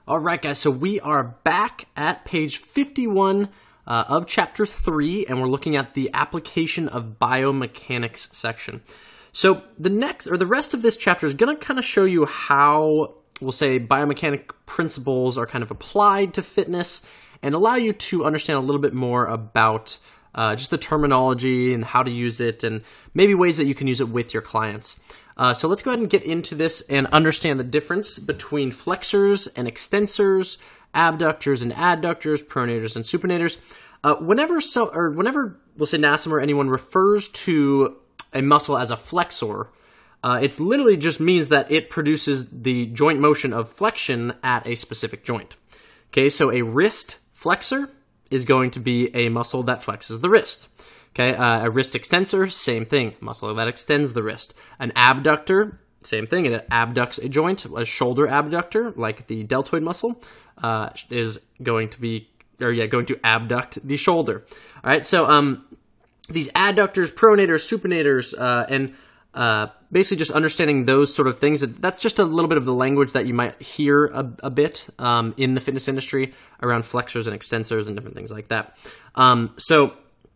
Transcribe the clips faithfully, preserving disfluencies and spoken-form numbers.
All right, guys, so we are back at page fifty-one uh, of chapter three, and we're looking at the application of biomechanics section. So the next, or the rest of this chapter is going to kind of show you how, we'll say, biomechanic principles are kind of applied to fitness and allow you to understand a little bit more about uh, just the terminology and how to use it and maybe ways that you can use it with your clients. Uh, so let's go ahead and get into this and understand the difference between flexors and extensors, abductors and adductors, pronators and supinators. Uh, whenever so, or whenever we'll say Nassim or anyone refers to a muscle as a flexor, uh, it literally just means that it produces the joint motion of flexion at a specific joint. Okay, so a wrist flexor is going to be a muscle that flexes the wrist. Okay, uh, a wrist extensor, same thing, muscle that extends the wrist. An abductor, same thing, it abducts a joint. A shoulder abductor, like the deltoid muscle, uh, is going to be, or yeah, going to abduct the shoulder. All right, so um, these adductors, pronators, supinators, uh, and uh, basically just understanding those sort of things. That's just a little bit of the language that you might hear a, a bit um, in the fitness industry around flexors and extensors and different things like that. Um, so.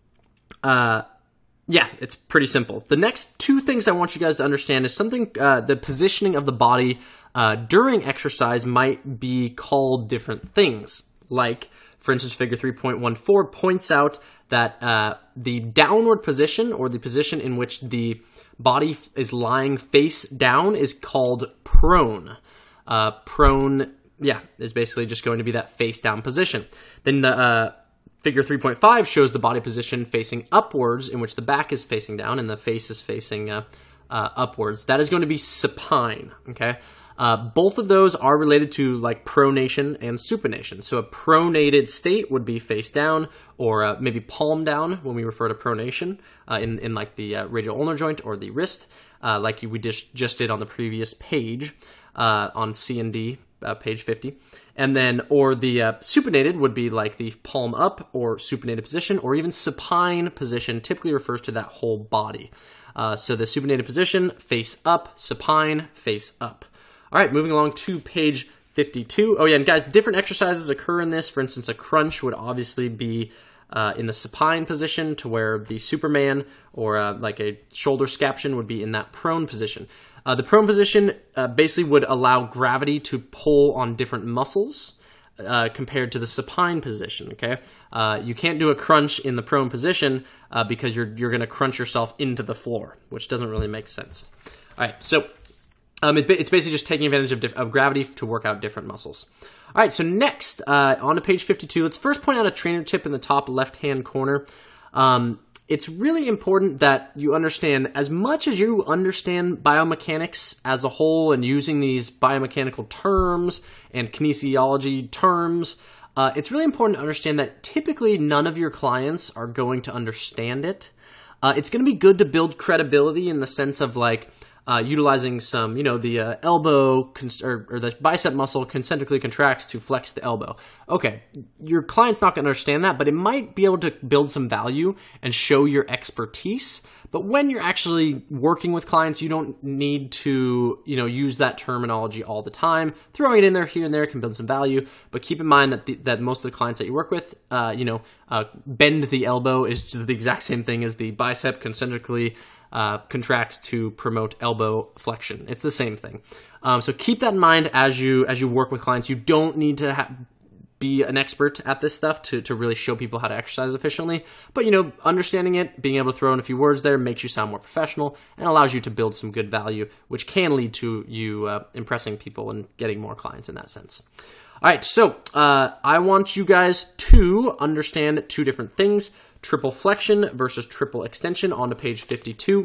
Uh, yeah, it's pretty simple. The next two things I want you guys to understand is something, uh, the positioning of the body uh, during exercise might be called different things. Like, for instance, figure three point one four points out that uh, the downward position, or the position in which the body is lying face down, is called prone. Uh, prone, yeah, is basically just going to be that face down position. Then the uh, Figure three point five shows the body position facing upwards, in which the back is facing down and the face is facing uh, uh, upwards. That is going to be supine, okay? Uh, both of those are related to like pronation and supination. So a pronated state would be face down, or uh, maybe palm down when we refer to pronation uh, in, in like the uh, radial ulnar joint or the wrist, uh, like we just, just did on the previous page uh, on C and D, uh, page fifty. And then, or the uh, supinated would be like the palm up or supinated position, or even supine position typically refers to that whole body. Uh, so the supinated position, face up, supine, face up. All right, moving along to page fifty-two. Oh yeah, and guys, different exercises occur in this. For instance, a crunch would obviously be uh, in the supine position, to where the Superman or uh, like a shoulder scaption would be in that prone position. Uh, the prone position uh, basically would allow gravity to pull on different muscles uh, compared to the supine position, okay? Uh, you can't do a crunch in the prone position uh, because you're, you're going to crunch yourself into the floor, which doesn't really make sense. All right, so um, it, it's basically just taking advantage of, of gravity to work out different muscles. All right, so next, uh, on to page fifty-two, let's first point out a trainer tip in the top left-hand corner. Um, It's really important that you understand, as much as you understand biomechanics as a whole and using these biomechanical terms and kinesiology terms, uh, it's really important to understand that typically none of your clients are going to understand it. Uh, it's going to be good to build credibility in the sense of like, Uh, utilizing some, you know, the uh, elbow con- or, or the bicep muscle concentrically contracts to flex the elbow. Okay, your client's not going to understand that, but it might be able to build some value and show your expertise. But when you're actually working with clients, you don't need to, you know, use that terminology all the time. Throwing it in there here and there can build some value, but keep in mind that the, that most of the clients that you work with, uh, you know, uh, bend the elbow is just the exact same thing as the bicep concentrically Uh, contracts to promote elbow flexion. It's the same thing. Um, so keep that in mind as you as you work with clients. You don't need to ha- be an expert at this stuff to, to really show people how to exercise efficiently. But, you know, understanding it, being able to throw in a few words there makes you sound more professional and allows you to build some good value, which can lead to you uh, impressing people and getting more clients in that sense. All right, so uh, I want you guys to understand two different things. Triple flexion versus triple extension on to page fifty-two.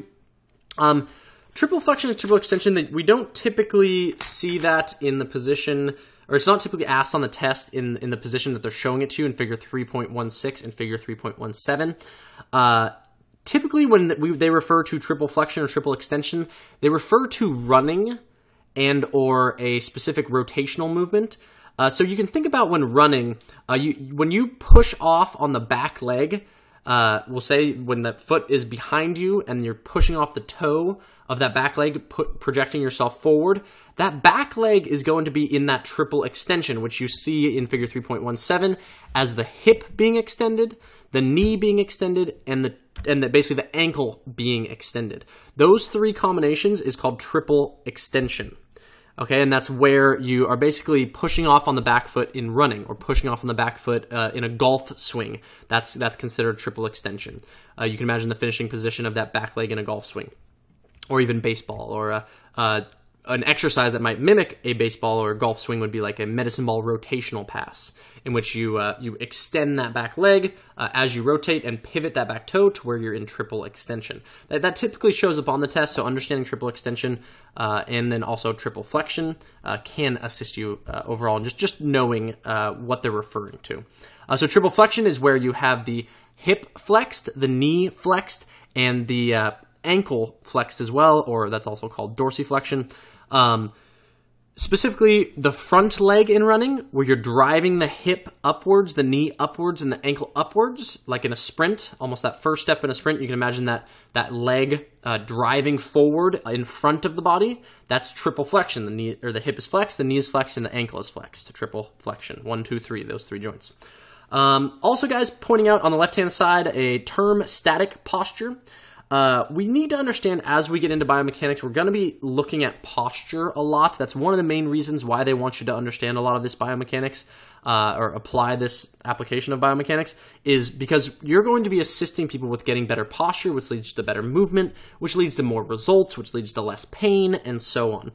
Um, triple flexion and triple extension, we don't typically see that in the position, or it's not typically asked on the test in, in the position that they're showing it to in figure three point one six and figure three point one seven. Uh, typically when we, they refer to triple flexion or triple extension, they refer to running and or a specific rotational movement. Uh, so you can think about when running, uh, you when you push off on the back leg, uh, we'll say when the foot is behind you and you're pushing off the toe of that back leg, put, projecting yourself forward, that back leg is going to be in that triple extension, which you see in figure three point one seven as the hip being extended, the knee being extended, and the and the, basically the ankle being extended. Those three combinations is called triple extension. Okay, and that's where you are basically pushing off on the back foot in running, or pushing off on the back foot uh, in a golf swing. That's that's considered triple extension. Uh, you can imagine the finishing position of that back leg in a golf swing, or even baseball, or a, uh, an exercise that might mimic a baseball or a golf swing would be like a medicine ball rotational pass, in which you uh, you extend that back leg uh, as you rotate and pivot that back toe to where you're in triple extension. That, that typically shows up on the test, so understanding triple extension uh, and then also triple flexion uh, can assist you uh, overall in just, just knowing uh, what they're referring to. Uh, so triple flexion is where you have the hip flexed, the knee flexed, and the uh, ankle flexed as well, or that's also called dorsiflexion. Um, specifically, the front leg in running, where you're driving the hip upwards, the knee upwards, and the ankle upwards, like in a sprint, almost that first step in a sprint. You can imagine that that leg uh, driving forward in front of the body. That's triple flexion. The knee or the hip is flexed, the knee is flexed, and the ankle is flexed. Triple flexion. One, two, three. Those three joints. Um, also, guys, pointing out on the left-hand side a term, static posture. Uh, we need to understand as we get into biomechanics, we're going to be looking at posture a lot. That's one of the main reasons why they want you to understand a lot of this biomechanics uh, or apply this application of biomechanics, is because you're going to be assisting people with getting better posture, which leads to better movement, which leads to more results, which leads to less pain, and so on.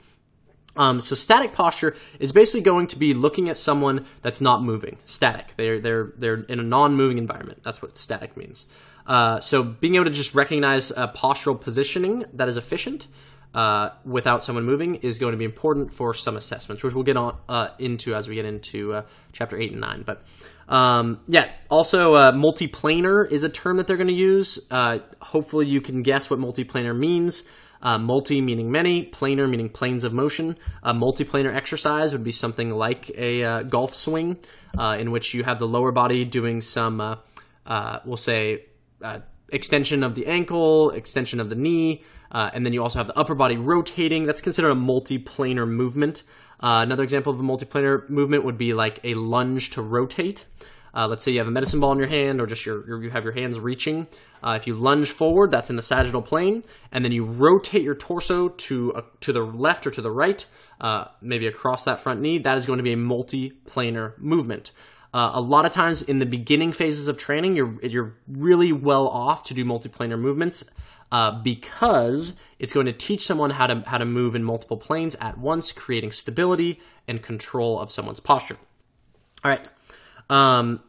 Um, so static posture is basically going to be looking at someone that's not moving, static. They're they're they're in a non-moving environment. That's what static means. Uh, so being able to just recognize uh, postural positioning that is efficient uh, without someone moving is going to be important for some assessments, which we'll get on uh, into as we get into uh, chapter eight and nine. But um, yeah, also uh, multiplanar is a term that they're going to use. Uh, hopefully you can guess what multiplanar means. Uh, multi meaning many, planar meaning planes of motion. A multiplanar exercise would be something like a uh, golf swing, uh, in which you have the lower body doing some, uh, uh, we'll say, uh, extension of the ankle, extension of the knee, uh, and then you also have the upper body rotating. That's considered a multiplanar movement. Uh, another example of a multiplanar movement would be like a lunge to rotate. Uh, let's say you have a medicine ball in your hand, or just your, your you have your hands reaching. Uh, if you lunge forward, that's in the sagittal plane, and then you rotate your torso to uh, to the left or to the right, uh, maybe across that front knee. That is going to be a multiplanar movement. Uh, a lot of times in the beginning phases of training, you're you're really well off to do multiplanar movements uh, because it's going to teach someone how to how to move in multiple planes at once, creating stability and control of someone's posture. All right. Um,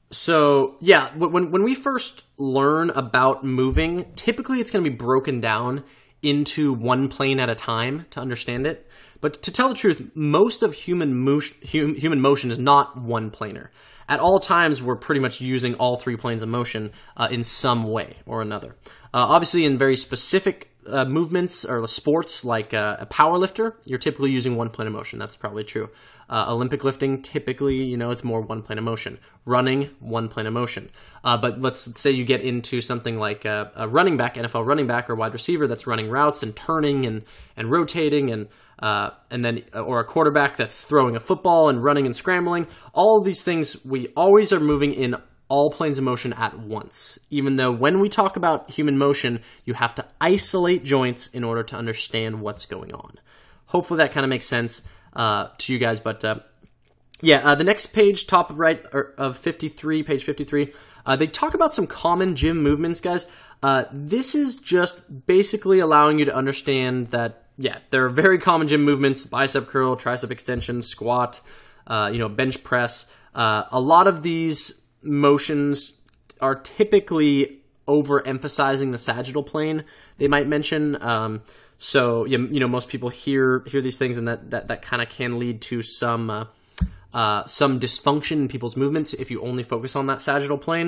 so yeah, when, when we first learn about moving, typically it's going to be broken down into one plane at a time to understand it. But to tell the truth, most of human motion, human motion is not one planar. At all times, we're pretty much using all three planes of motion uh, in some way or another. Uh, obviously, in very specific uh, movements or sports like uh, a power lifter, you're typically using one plane of motion. That's probably true. Uh, Olympic lifting, typically, you know, it's more one plane of motion. Running, one plane of motion. Uh, but let's say you get into something like a, a running back, N F L running back or wide receiver that's running routes and turning and, and rotating and uh, and then or a quarterback that's throwing a football and running and scrambling. All of these things, we always are moving in all planes of motion at once. Even though when we talk about human motion, you have to isolate joints in order to understand what's going on. Hopefully that kind of makes sense uh, to you guys. But uh, yeah, uh, the next page, top right of fifty-three, page fifty-three, uh, they talk about some common gym movements, guys. Uh, this is just basically allowing you to understand that, yeah, there are very common gym movements: bicep curl, tricep extension, squat, uh, you know, bench press. Uh, a lot of these motions are typically overemphasizing the sagittal plane. They might mention. Um, so you, you know, most people hear hear these things, and that that, that kind of can lead to some uh, uh, some dysfunction in people's movements if you only focus on that sagittal plane.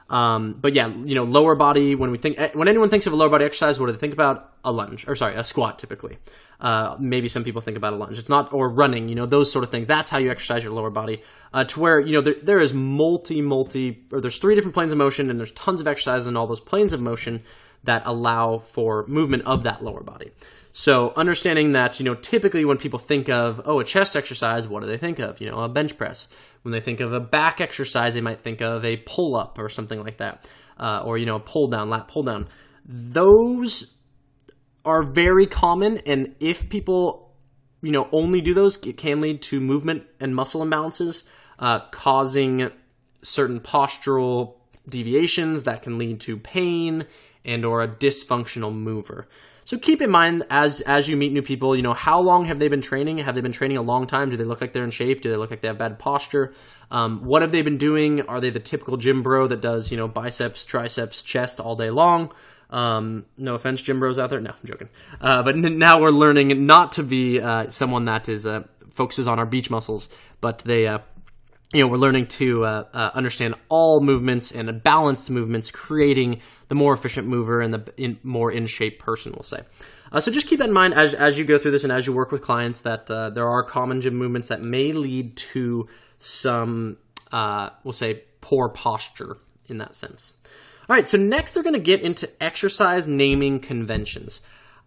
Um, but yeah, you know, lower body, when we think, when anyone thinks of a lower body exercise, what do they think about? A lunge, or sorry, a squat typically. Uh, maybe some people think about a lunge. It's not, or running, you know, those sort of things. That's how you exercise your lower body, uh, to where, you know, there, there is multi, multi, or there's three different planes of motion, and there's tons of exercises in all those planes of motion that allow for movement of that lower body. So understanding that, you know, typically when people think of, oh, a chest exercise, what do they think of? You know, a bench press. When they think of a back exercise, they might think of a pull-up or something like that. Uh, or, you know, a pull-down, lat pull-down. Those are very common, and if people, you know, only do those, it can lead to movement and muscle imbalances, uh, causing certain postural deviations that can lead to pain and or a dysfunctional mover. So keep in mind as as you meet new people, you know, how long have they been training? Have they been training a long time? Do they look like they're in shape? Do they look like they have bad posture? Um, what have they been doing? Are they the typical gym bro that does, you know, biceps, triceps, chest all day long? Um, no offense, gym bros out there. No, I'm joking. Uh, but n- now we're learning not to be uh, someone that is uh, focuses on our beach muscles, but they uh, you know, we're learning to uh, uh, understand all movements and balanced movements, creating the more efficient mover and the in, more in-shape person, we'll say. Uh, so just keep that in mind as as you go through this and as you work with clients, that uh, there are common gym movements that may lead to some, uh, we'll say, poor posture in that sense. All right, so next they're going to get into exercise naming conventions.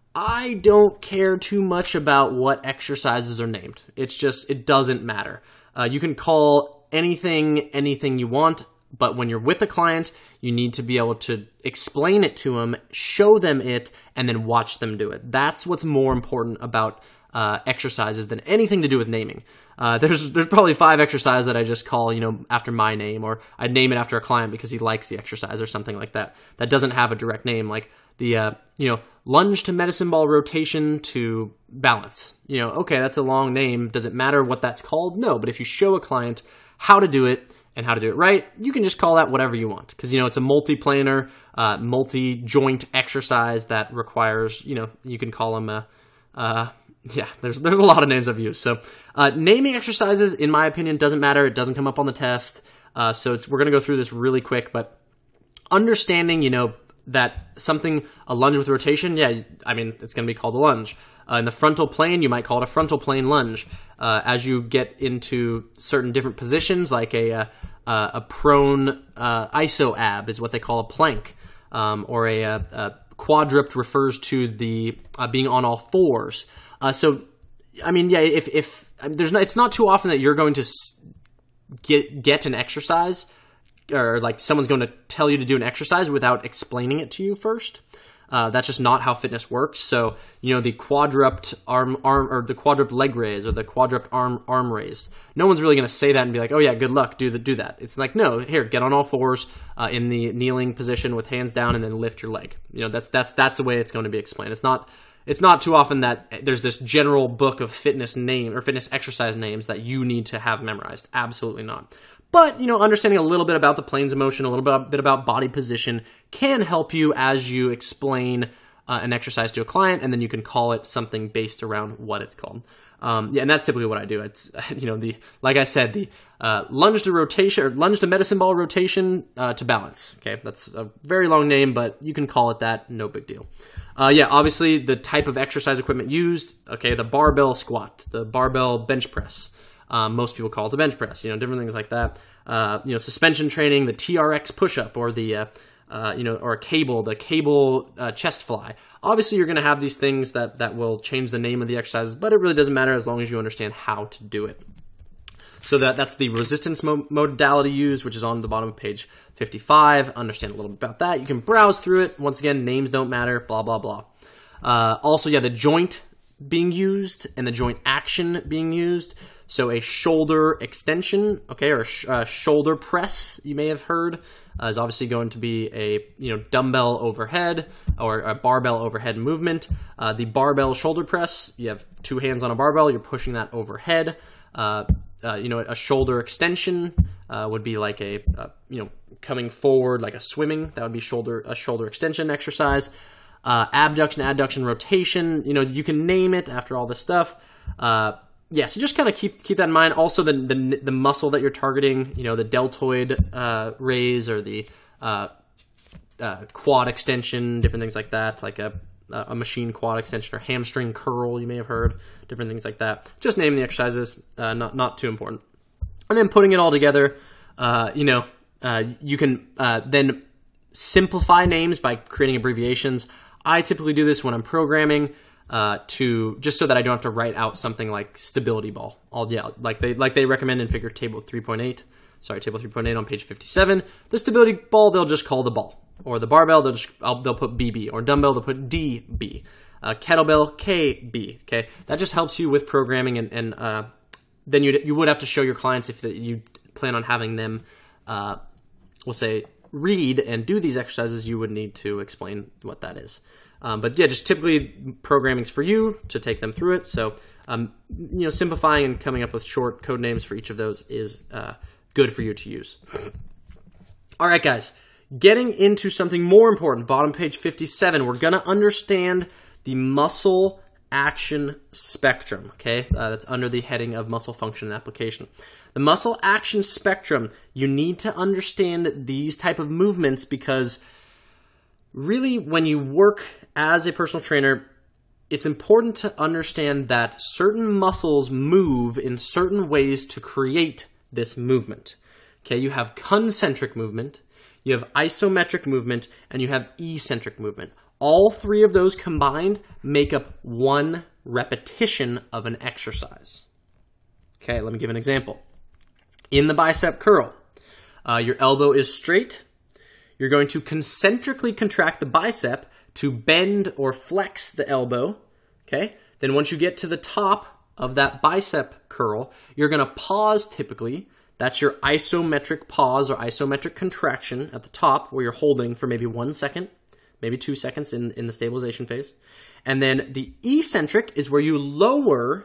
I don't care too much about what exercises are named. It's just, it doesn't matter. Uh, you can call anything, anything you want, but when you're with a client, you need to be able to explain it to them, show them it, and then watch them do it. That's what's more important about uh, exercises than anything to do with naming. Uh, there's there's probably five exercises that I just call, you know, after my name, or I name it after a client because he likes the exercise or something like that. That doesn't have a direct name, like the, uh, you know, lunge to medicine ball rotation to balance. You know, okay, that's a long name. Does it matter what that's called? No, but if you show a client how to do it and how to do it right, you can just call that whatever you want. Because, you know, it's a multi-planar, uh, multi-joint exercise that requires, you know, you can call them a, uh, yeah, there's there's a lot of names I've used. So uh, naming exercises, in my opinion, doesn't matter. It doesn't come up on the test. Uh, so it's, we're going to go through this really quick, but understanding, you know, that something, a lunge with rotation, yeah, I mean, it's going to be called a lunge. Uh, in the frontal plane, you might call it a frontal plane lunge. Uh, as you get into certain different positions, like a a, a prone uh, iso ab is what they call a plank, um, or a, a, a quadrupt refers to the uh, being on all fours. Uh, so, I mean, yeah, if if there's not, it's not too often that you're going to get get an exercise, or like someone's going to tell you to do an exercise without explaining it to you first. Uh, that's just not how fitness works. So, you know, the quadrupt arm, arm, or the quadrupt leg raise, or the quadrupt arm, arm raise. No one's really going to say that and be like, "Oh yeah, good luck, do the, do that." It's like, no, here, get on all fours uh, in the kneeling position with hands down, and then lift your leg. You know, that's that's that's the way it's going to be explained. It's not. It's not too often that there's this general book of fitness name or fitness exercise names that you need to have memorized. Absolutely not. But, you know, understanding a little bit about the planes of motion, a little bit, bit about body position can help you as you explain uh, an exercise to a client, and then you can call it something based around what it's called. Um, yeah, and that's typically what I do. It's, you know, the like I said, the uh, lunge to rotation, or lunge to medicine ball rotation uh, to balance. Okay, that's a very long name, but you can call it that. No big deal. Uh, yeah, obviously the type of exercise equipment used. Okay, the barbell squat, the barbell bench press. Um, most people call it the bench press. You know, different things like that. Uh, you know, suspension training, the T R X push-up, or the uh, uh, you know, or a cable, the cable uh, chest fly. Obviously, you're going to have these things that that will change the name of the exercises, but it really doesn't matter as long as you understand how to do it. So that that's the resistance mo- modality used, which is on the bottom of page fifty-five. Understand a little bit about that. You can browse through it. Once again, names don't matter, blah, blah, blah. Uh, also, yeah, the joint being used and the joint action being used. So a shoulder extension, okay, or a sh- uh, shoulder press, you may have heard, uh, is obviously going to be a, you know, dumbbell overhead or a barbell overhead movement. Uh, the barbell shoulder press, you have two hands on a barbell, you're pushing that overhead. Uh, uh, you know, a shoulder extension uh, would be like a, uh, you know, coming forward like a swimming. That would be shoulder a shoulder extension exercise. Uh, abduction, adduction, rotation. You know, you can name it after all this stuff. Uh, yeah, so just kind of keep keep that in mind. Also, the, the the muscle that you're targeting. You know, the deltoid uh, raise or the uh, uh, quad extension, different things like that, like a, a machine quad extension or hamstring curl, you may have heard, different things like that. Just naming the exercises, uh, not, not too important. And then putting it all together, uh, you know, uh, you can uh, then simplify names by creating abbreviations. I typically do this when I'm programming uh, to just so that I don't have to write out something like stability ball. All yeah, like they like they recommend in figure table three point eight. Sorry, table three point eight on page fifty-seven. The stability ball they'll just call the ball, or the barbell they'll just I'll, they'll put B B, or dumbbell they'll put D B, uh, kettlebell K B. Okay, that just helps you with programming, and and uh, then you you would have to show your clients if the, you plan on having them, uh, we'll say, read and do these exercises, you would need to explain what that is. Um, but yeah, just typically programming's for you to take them through it. So, um, you know, simplifying and coming up with short code names for each of those is uh, good for you to use. All right, guys, getting into something more important, bottom page fifty-seven, we're going to understand the muscle action spectrum, okay? Uh, that's under the heading of muscle function and application. The muscle action spectrum, you need to understand these type of movements because really when you work as a personal trainer, it's important to understand that certain muscles move in certain ways to create this movement. Okay, you have concentric movement, you have isometric movement, and you have eccentric movement. All three of those combined make up one repetition of an exercise. Okay, let me give an example. In the bicep curl, uh, your elbow is straight. You're going to concentrically contract the bicep to bend or flex the elbow. Okay, then once you get to the top of that bicep curl, you're going to pause typically. That's your isometric pause or isometric contraction at the top where you're holding for maybe one second. Maybe two seconds in, in the stabilization phase. And then the eccentric is where you lower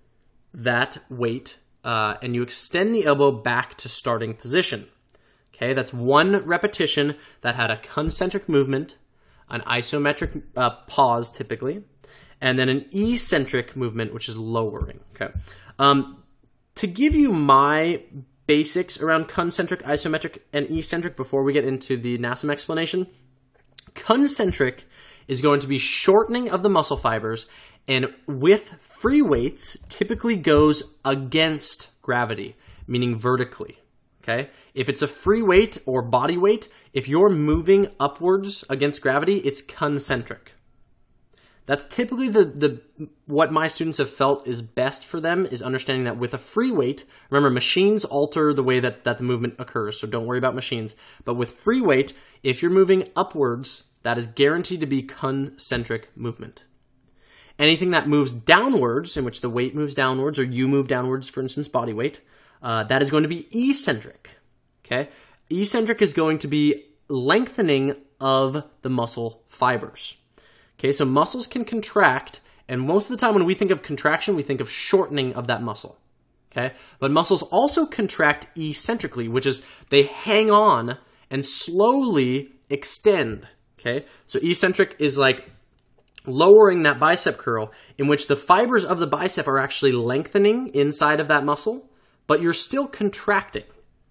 that weight uh, and you extend the elbow back to starting position. Okay, that's one repetition that had a concentric movement, an isometric uh, pause typically, and then an eccentric movement, which is lowering. Okay, um, to give you my basics around concentric, isometric, and eccentric before we get into the N A S M explanation, concentric is going to be shortening of the muscle fibers, and with free weights typically goes against gravity, meaning vertically. Okay? If it's a free weight or body weight, if you're moving upwards against gravity, it's concentric. That's typically the, the what my students have felt is best for them, is understanding that with a free weight, remember machines alter the way that, that the movement occurs, so don't worry about machines. But with free weight, if you're moving upwards, that is guaranteed to be concentric movement. Anything that moves downwards, in which the weight moves downwards, or you move downwards, for instance, body weight, uh, that is going to be eccentric. Okay? Eccentric is going to be lengthening of the muscle fibers. Okay, so muscles can contract, and most of the time when we think of contraction, we think of shortening of that muscle. Okay, but muscles also contract eccentrically, which is they hang on and slowly extend. Okay, so eccentric is like lowering that bicep curl, in which the fibers of the bicep are actually lengthening inside of that muscle, but you're still contracting.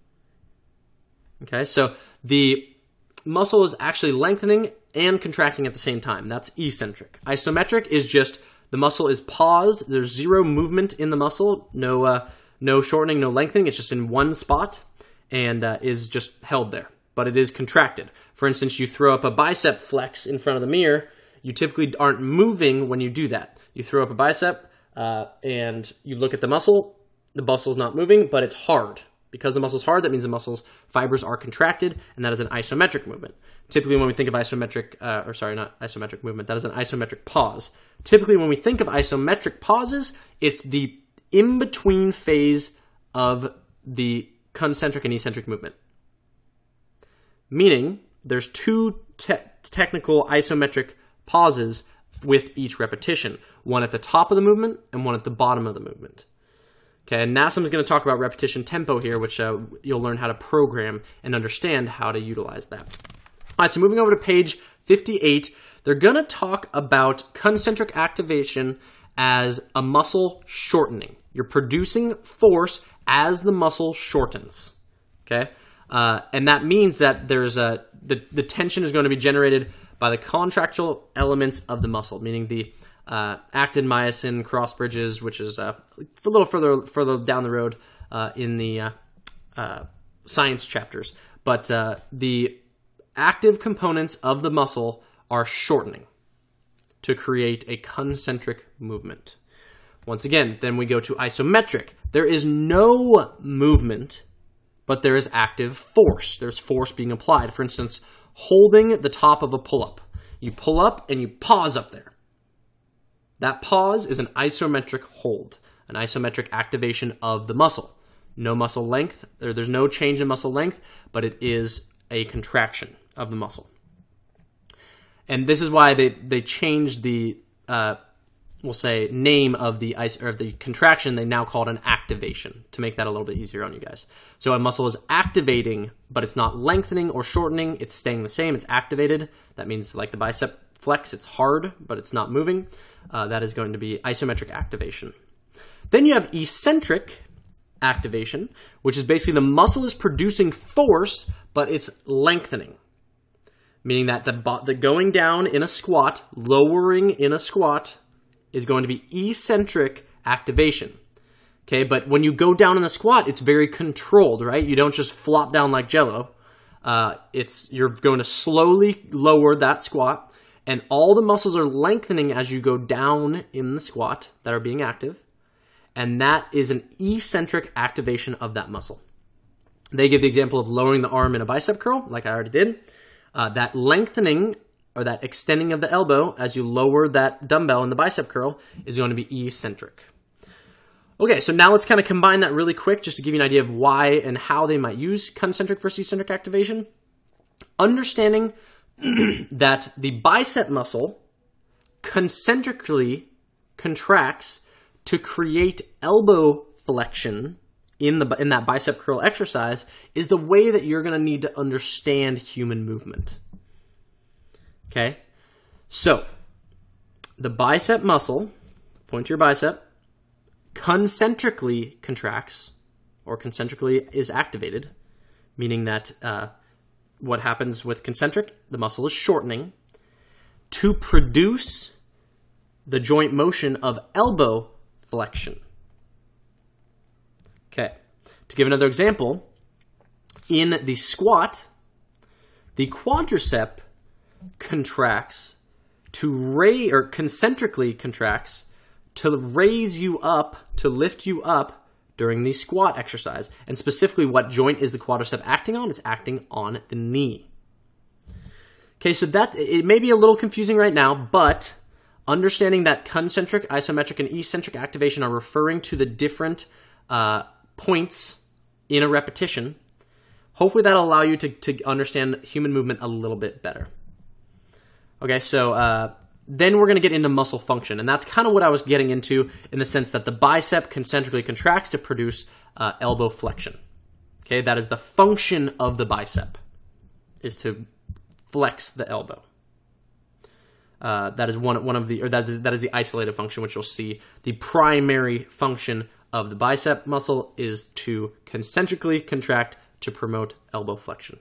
Okay, so the muscle is actually lengthening and contracting at the same time. That's eccentric. Isometric is just the muscle is paused. There's zero movement in the muscle, no uh, no shortening, no lengthening. It's just in one spot and uh, is just held there, but it is contracted. For instance, you throw up a bicep flex in front of the mirror. You typically aren't moving when you do that. You throw up a bicep uh, and you look at the muscle. The muscle's not moving, but it's hard. Because the muscle's hard, that means the muscle's fibers are contracted, and that is an isometric movement. Typically, when we think of isometric, uh, or sorry, not isometric movement, that is an isometric pause. Typically, when we think of isometric pauses, it's the in-between phase of the concentric and eccentric movement. Meaning, there's two te- technical isometric pauses with each repetition. One at the top of the movement, and one at the bottom of the movement. Okay, and N A S M is going to talk about repetition tempo here, which uh, you'll learn how to program and understand how to utilize that. All right, so moving over to page fifty-eight, they're going to talk about concentric activation as a muscle shortening. You're producing force as the muscle shortens. Okay, Uh, and that means that there's a the, the tension is going to be generated by the contractile elements of the muscle, meaning the uh, actin, myosin, cross bridges, which is uh, a little further further down the road uh, in the uh, uh, science chapters. But uh, the active components of the muscle are shortening to create a concentric movement. Once again, then we go to isometric. There is no movement, but there is active force. There's force being applied. For instance, holding the top of a pull-up. You pull up and you pause up there. That pause is an isometric hold, an isometric activation of the muscle. No muscle length, there, there's no change in muscle length, but it is a contraction of the muscle. And this is why they, they changed the, uh, we'll say, name of the ice or the contraction. They now call it an activation to make that a little bit easier on you guys. So a muscle is activating, but it's not lengthening or shortening. It's staying the same. It's activated. That means like the bicep flex, it's hard, but it's not moving. Uh, that is going to be isometric activation. Then you have eccentric activation, which is basically the muscle is producing force, but it's lengthening. Meaning that the, the going down in a squat, lowering in a squat, is going to be eccentric activation. Okay, but when you go down in the squat, it's very controlled, right? You don't just flop down like Jello. Uh, it's you're going to slowly lower that squat, and all the muscles are lengthening as you go down in the squat that are being active, and that is an eccentric activation of that muscle. They give the example of lowering the arm in a bicep curl, like I already did. Uh, that lengthening or that extending of the elbow as you lower that dumbbell in the bicep curl is going to be eccentric. Okay, so now let's kind of combine that really quick just to give you an idea of why and how they might use concentric versus eccentric activation. Understanding that the bicep muscle concentrically contracts to create elbow flexion in the in that bicep curl exercise is the way that you're going to need to understand human movement. Okay? So, the bicep muscle, point to your bicep, concentrically contracts, or concentrically is activated, meaning that uh, what happens with concentric, the muscle is shortening, to produce the joint motion of elbow flexion. Okay, to give another example, in the squat, the quadricep contracts to raise, or concentrically contracts to raise you up, to lift you up during the squat exercise. And specifically, what joint is the quadricep acting on? It's acting on the knee. Okay, so that, it may be a little confusing right now, but understanding that concentric, isometric, and eccentric activation are referring to the different uh, points in a repetition, hopefully that'll allow you to, to understand human movement a little bit better. Okay, so uh, then we're going to get into muscle function, and that's kind of what I was getting into in the sense that the bicep concentrically contracts to produce uh, elbow flexion. Okay, that is the function of the bicep, is to flex the elbow. Uh, that is one one of the, or that is, that is the isolated function, which you'll see. The primary function of the bicep muscle is to concentrically contract to promote elbow flexion.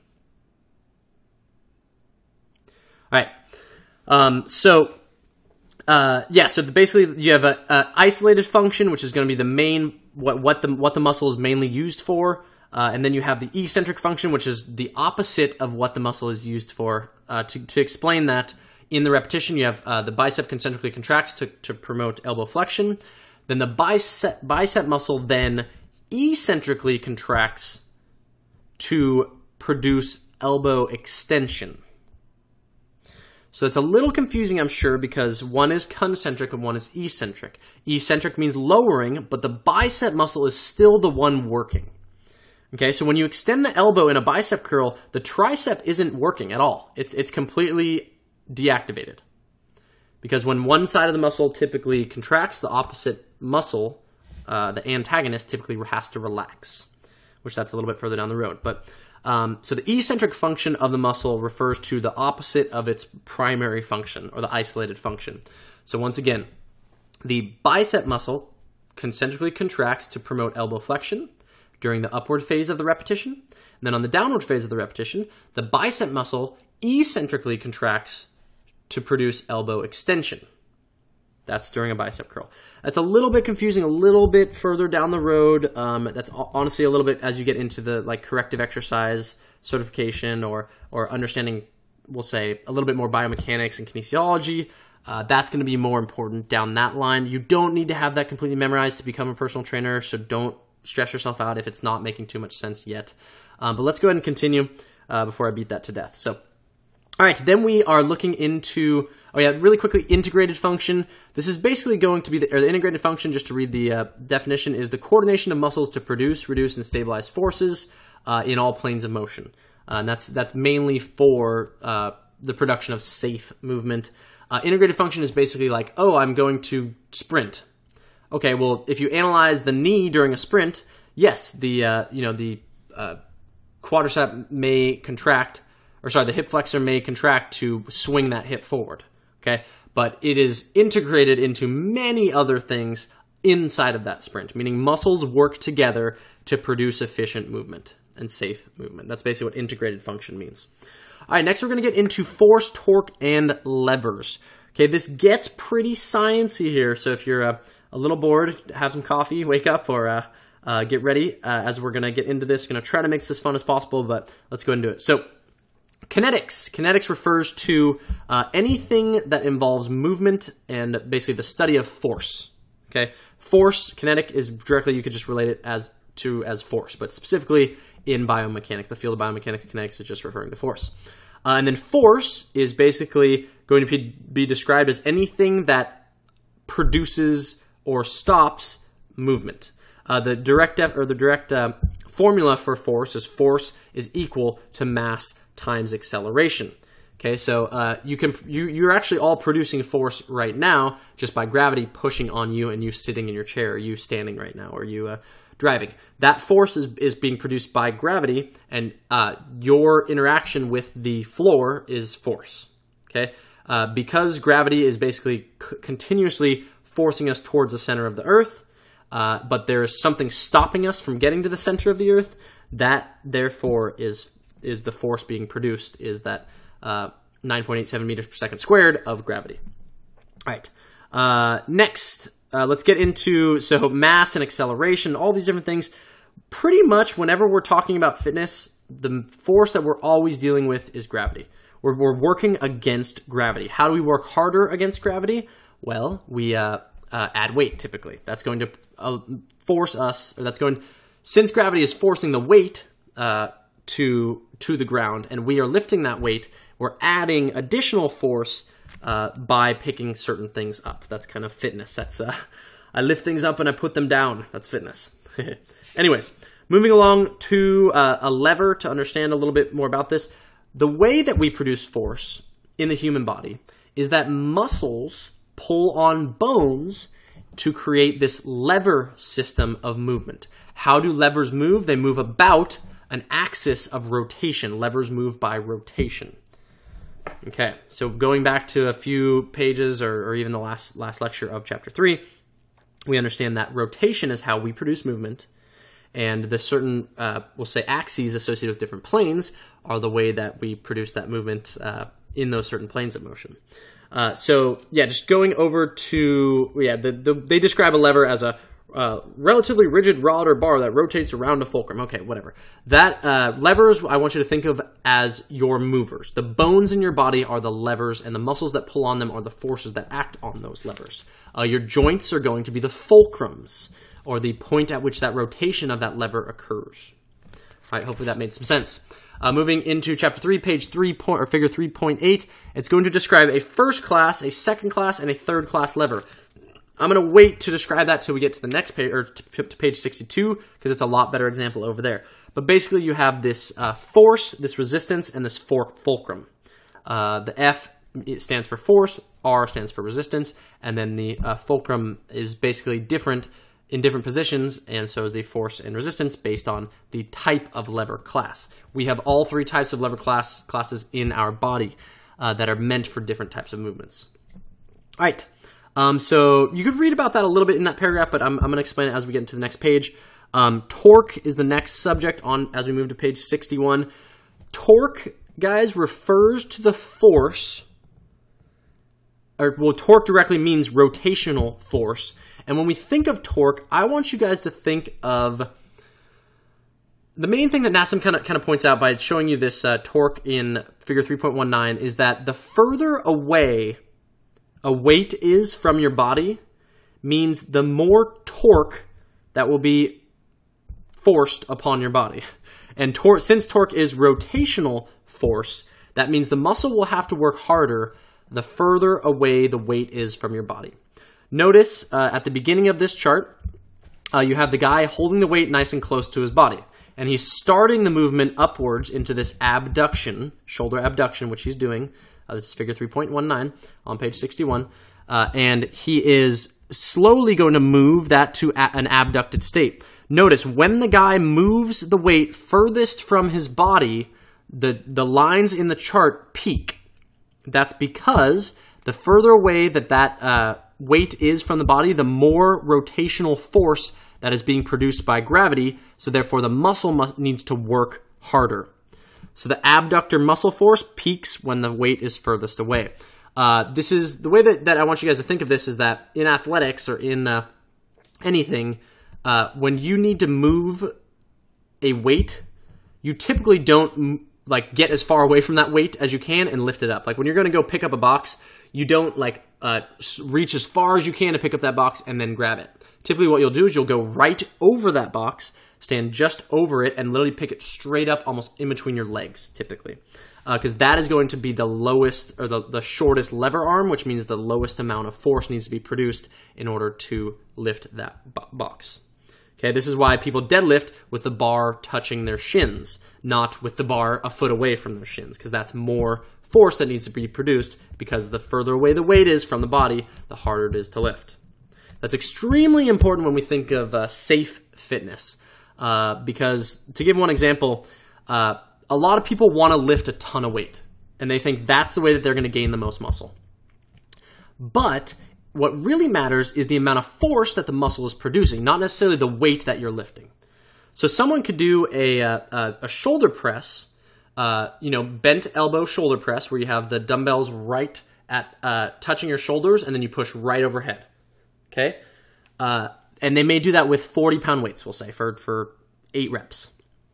All right. Um, so, uh, yeah. So the, basically, you have a, a isolated function, which is going to be the main what what the what the muscle is mainly used for, uh, and then you have the eccentric function, which is the opposite of what the muscle is used for. Uh, to to explain that, in the repetition, you have uh, the bicep concentrically contracts to to promote elbow flexion. Then the bicep, bicep muscle then eccentrically contracts to produce elbow extension. So it's a little confusing, I'm sure, because one is concentric and one is eccentric. Eccentric means lowering, but the bicep muscle is still the one working. Okay, so when you extend the elbow in a bicep curl, the tricep isn't working at all. It's, it's completely deactivated. Because when one side of the muscle typically contracts, the opposite muscle, uh, the antagonist, typically has to relax, which that's a little bit further down the road. But um, so the eccentric function of the muscle refers to the opposite of its primary function, or the isolated function. So once again, the bicep muscle concentrically contracts to promote elbow flexion. during the upward phase of the repetition. And then on the downward phase of the repetition, the bicep muscle eccentrically contracts to produce elbow extension. That's during a bicep curl. That's a little bit confusing, a little bit further down the road. Um, that's honestly a little bit as you get into the like corrective exercise certification or or understanding, we'll say, a little bit more biomechanics and kinesiology. Uh, that's going to be more important down that line. You don't need to have that completely memorized to become a personal trainer, so don't stress yourself out if it's not making too much sense yet. Um, but let's go ahead and continue uh, before I beat that to death. So, all right, then we are looking into, oh yeah, really quickly, integrated function. This is basically going to be, the, or the integrated function, just to read the uh, definition, is the coordination of muscles to produce, reduce, and stabilize forces uh, in all planes of motion. Uh, and that's, that's mainly for uh, the production of safe movement. Uh, integrated function is basically like, oh, I'm going to sprint. Okay, well, if you analyze the knee during a sprint, yes, the uh, you know the uh, quadricep may contract, or sorry, the hip flexor may contract to swing that hip forward. Okay, but it is integrated into many other things inside of that sprint, meaning muscles work together to produce efficient movement and safe movement. That's basically what integrated function means. All right, next we're going to get into force, torque, and levers. Okay, this gets pretty sciencey here, so if you're uh, a little bored, have some coffee, wake up, or uh, uh, get ready uh, as we're going to get into this. Going to try to make this as fun as possible, but let's go ahead and do it. So, kinetics. Kinetics refers to uh, anything that involves movement and basically the study of force. Okay, force, kinetic is directly, you could just relate it as to as force, but specifically in biomechanics, the field of biomechanics and kinetics is just referring to force. Uh, and then force is basically going to be, be described as anything that produces or stops movement. Uh, the direct def- or the direct uh, formula for force is force is equal to mass times acceleration. Okay, so uh, you can you you're actually all producing force right now just by gravity pushing on you and you sitting in your chair, or you standing right now, or you uh, driving. That force is is being produced by gravity, and uh, your interaction with the floor is force. Okay, uh, because gravity is basically c- continuously forcing us towards the center of the Earth, uh, but there is something stopping us from getting to the center of the Earth. That therefore is is the force being produced. Is that Uh, nine point eight seven meters per second squared of gravity. All right. Uh, next, uh, let's get into, so mass and acceleration, all these different things. Pretty much whenever we're talking about fitness, the force that we're always dealing with is gravity. We're, we're working against gravity. How do we work harder against gravity? Well, we uh, uh, add weight typically. That's going to uh, force us, or that's going, since gravity is forcing the weight uh, to to the ground, and we are lifting that weight, we're adding additional force uh, by picking certain things up. That's kind of fitness. That's uh, I lift things up and I put them down. That's fitness. Anyways, moving along to uh, a lever to understand a little bit more about this. The way that we produce force in the human body is that muscles pull on bones to create this lever system of movement. How do levers move? They move about an axis of rotation. Levers move by rotation. Okay, so going back to a few pages or, or even the last last lecture of chapter three, we understand that rotation is how we produce movement, and the certain, uh, we'll say, axes associated with different planes are the way that we produce that movement uh, in those certain planes of motion. Uh, so, yeah, just going over to, yeah, the, the, they describe a lever as a Uh, relatively rigid rod or bar that rotates around a fulcrum. Okay, whatever. That uh, levers, I want you to think of as your movers. The bones in your body are the levers, and the muscles that pull on them are the forces that act on those levers. Uh, your joints are going to be the fulcrums, or the point at which that rotation of that lever occurs. All right, hopefully that made some sense. Uh, moving into chapter three, page three point or figure three point eight, it's going to describe a first class, a second class, and a third class lever. I'm going to wait to describe that till we get to the next page, or to, to page sixty-two, because it's a lot better example over there. But basically, you have this uh, force, this resistance, and this for- fulcrum. Uh, the F stands for force, R stands for resistance, and then the uh, fulcrum is basically different in different positions, and so is the force and resistance based on the type of lever class. We have all three types of lever class classes in our body uh, that are meant for different types of movements. All right. Um, so you could read about that a little bit in that paragraph, but I'm, I'm going to explain it as we get into the next page. Um, torque is the next subject on as we move to page sixty-one. Torque, guys, refers to the force, or well, torque directly means rotational force. And when we think of torque, I want you guys to think of the main thing that NASM kind of kind of points out by showing you this uh, torque in figure three point one nine is that the further away a weight is from your body means the more torque that will be forced upon your body. And tor- since torque is rotational force, that means the muscle will have to work harder the further away the weight is from your body. Notice uh, at the beginning of this chart, uh, you have the guy holding the weight nice and close to his body. And he's starting the movement upwards into this abduction, shoulder abduction, which he's doing. Uh, this is figure three point one nine on page sixty-one. Uh, and he is slowly going to move that to a- an abducted state. Notice, when the guy moves the weight furthest from his body, the, the lines in the chart peak. That's because the further away that that uh, weight is from the body, the more rotational force that is being produced by gravity, so therefore the muscle must, needs to work harder. So the abductor muscle force peaks when the weight is furthest away. Uh, this is the way that, that I want you guys to think of this is that in athletics or in uh, anything, uh, when you need to move a weight, you typically don't like get as far away from that weight as you can and lift it up. Like when you're going to go pick up a box, you don't like uh, reach as far as you can to pick up that box and then grab it. Typically what you'll do is you'll go right over that box, stand just over it, and literally pick it straight up almost in between your legs, typically. Because uh, that is going to be the lowest, or the, the shortest lever arm, which means the lowest amount of force needs to be produced in order to lift that bo- box. Okay, this is why people deadlift with the bar touching their shins, not with the bar a foot away from their shins, because that's more force that needs to be produced, because the further away the weight is from the body, the harder it is to lift. That's extremely important when we think of uh, safe fitness, uh, because to give one example, uh, a lot of people want to lift a ton of weight, and they think that's the way that they're going to gain the most muscle. But what really matters is the amount of force that the muscle is producing, not necessarily the weight that you're lifting. So someone could do a, a, a shoulder press, uh, you know, bent elbow shoulder press, where you have the dumbbells right at uh, touching your shoulders, and then you push right overhead. Okay? Uh, and they may do that with forty-pound weights, we'll say, for, for eight reps.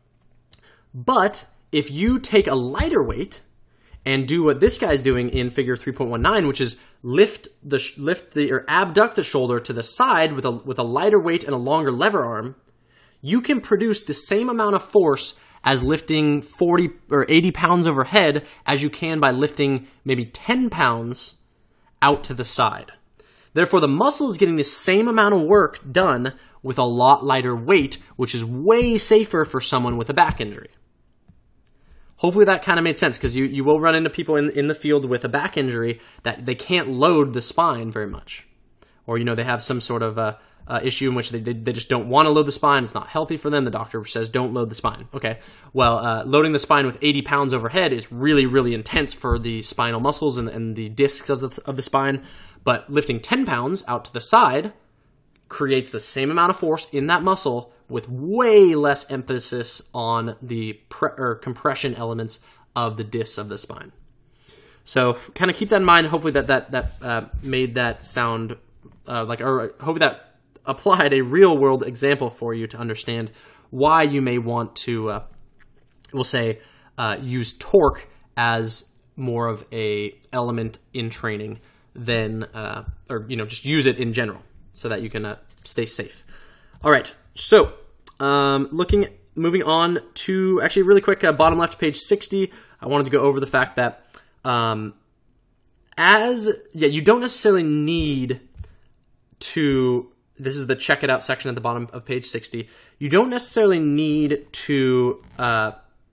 But if you take a lighter weight and do what this guy's doing in figure three point one nine, which is lift the lift the or abduct the shoulder to the side with a with a lighter weight and a longer lever arm, you can produce the same amount of force as lifting forty or eighty pounds overhead as you can by lifting maybe ten pounds out to the side. Therefore, the muscle is getting the same amount of work done with a lot lighter weight, which is way safer for someone with a back injury. Hopefully that kind of made sense, because you, you will run into people in, in the field with a back injury that they can't load the spine very much. Or, you know, they have some sort of uh, uh, issue in which they, they, they just don't want to load the spine. It's not healthy for them. The doctor says, don't load the spine. Okay, well, uh, loading the spine with eighty pounds overhead is really, really intense for the spinal muscles and, and the discs of the, of the spine. But lifting ten pounds out to the side creates the same amount of force in that muscle with way less emphasis on the pre- or compression elements of the discs of the spine. So kind of keep that in mind. Hopefully that that that uh, made that sound uh, like, or hopefully that applied a real world example for you to understand why you may want to, uh, we'll say, uh, use torque as more of a element in training than, uh, or you know, just use it in general so that you can uh, stay safe. All right, so um, looking, moving on to actually really quick, uh, bottom left, page sixty. I wanted to go over the fact that um, as yeah, you don't necessarily need to. This is the check it out section at the bottom of page sixty. You don't necessarily need to uh,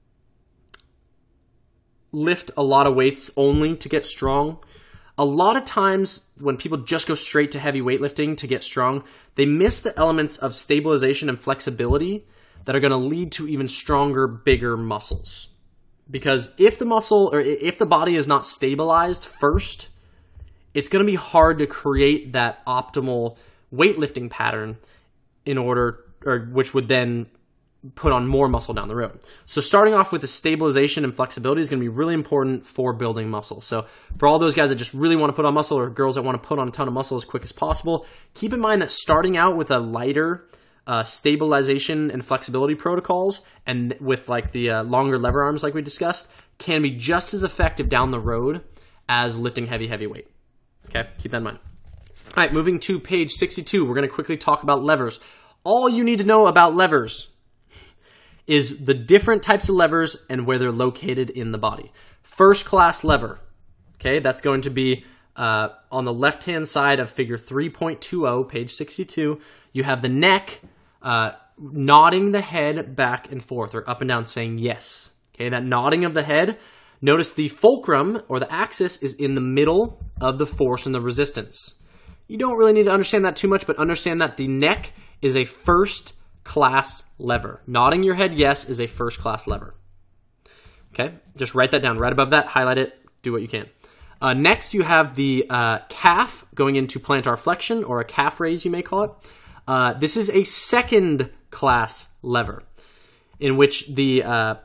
lift a lot of weights only to get strong. A lot of times when people just go straight to heavy weightlifting to get strong, they miss the elements of stabilization and flexibility that are going to lead to even stronger, bigger muscles. Because if the muscle or if the body is not stabilized first, it's going to be hard to create that optimal weightlifting pattern in order or which would then put on more muscle down the road. So starting off with the stabilization and flexibility is going to be really important for building muscle. So for all those guys that just really want to put on muscle, or girls that want to put on a ton of muscle as quick as possible, keep in mind that starting out with a lighter uh, stabilization and flexibility protocols, and with like the uh, longer lever arms like we discussed, can be just as effective down the road as lifting heavy, heavy weight. Okay, keep that in mind. All right, moving to page sixty-two, we're going to quickly talk about levers. All you need to know about levers is the different types of levers and where they're located in the body. First class lever, okay, that's going to be uh, on the left-hand side of figure three point two zero, page sixty-two. You have the neck uh, nodding the head back and forth, or up and down, saying yes. Okay, that nodding of the head. Notice the fulcrum, or the axis, is in the middle of the force and the resistance. You don't really need to understand that too much, but understand that the neck is a first class lever. Nodding your head yes is a first class lever. Okay, just write that down right above that, highlight it, do what you can. Uh, next, you have the uh, calf going into plantar flexion, or a calf raise, you may call it. Uh, this is a second class lever, in which the uh,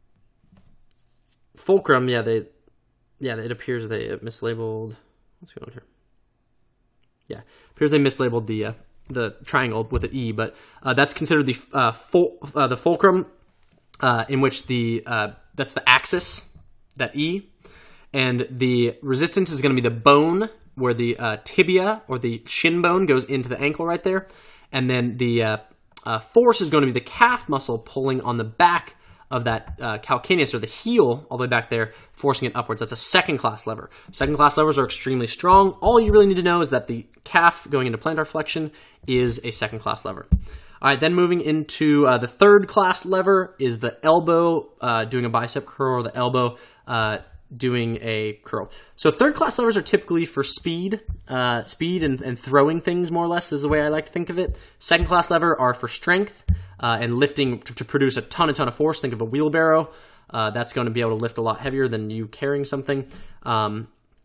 fulcrum, yeah, they, yeah, it appears they mislabeled. What's going on here? Yeah, it appears they mislabeled the uh, the triangle with an E, but uh, that's considered the uh, ful uh, the fulcrum, uh, in which the uh, that's the axis, that E, and the resistance is going to be the bone where the uh, tibia or the shin bone goes into the ankle right there, and then the uh, uh, force is going to be the calf muscle pulling on the back of that uh, calcaneus, or the heel, all the way back there, forcing it upwards. That's a second-class lever. Second-class levers are extremely strong. All you really need to know is that the calf going into plantar flexion is a second-class lever. All right, then moving into uh, the third-class lever is the elbow uh, doing a bicep curl, or the elbow uh, doing a curl. So third-class levers are typically for speed, uh, speed and, and throwing things, more or less, is the way I like to think of it. Second-class lever are for strength, Uh, and lifting to, to produce a ton, a ton of force. Think of a wheelbarrow. Uh, that's going to be able to lift a lot heavier than you carrying something. Um,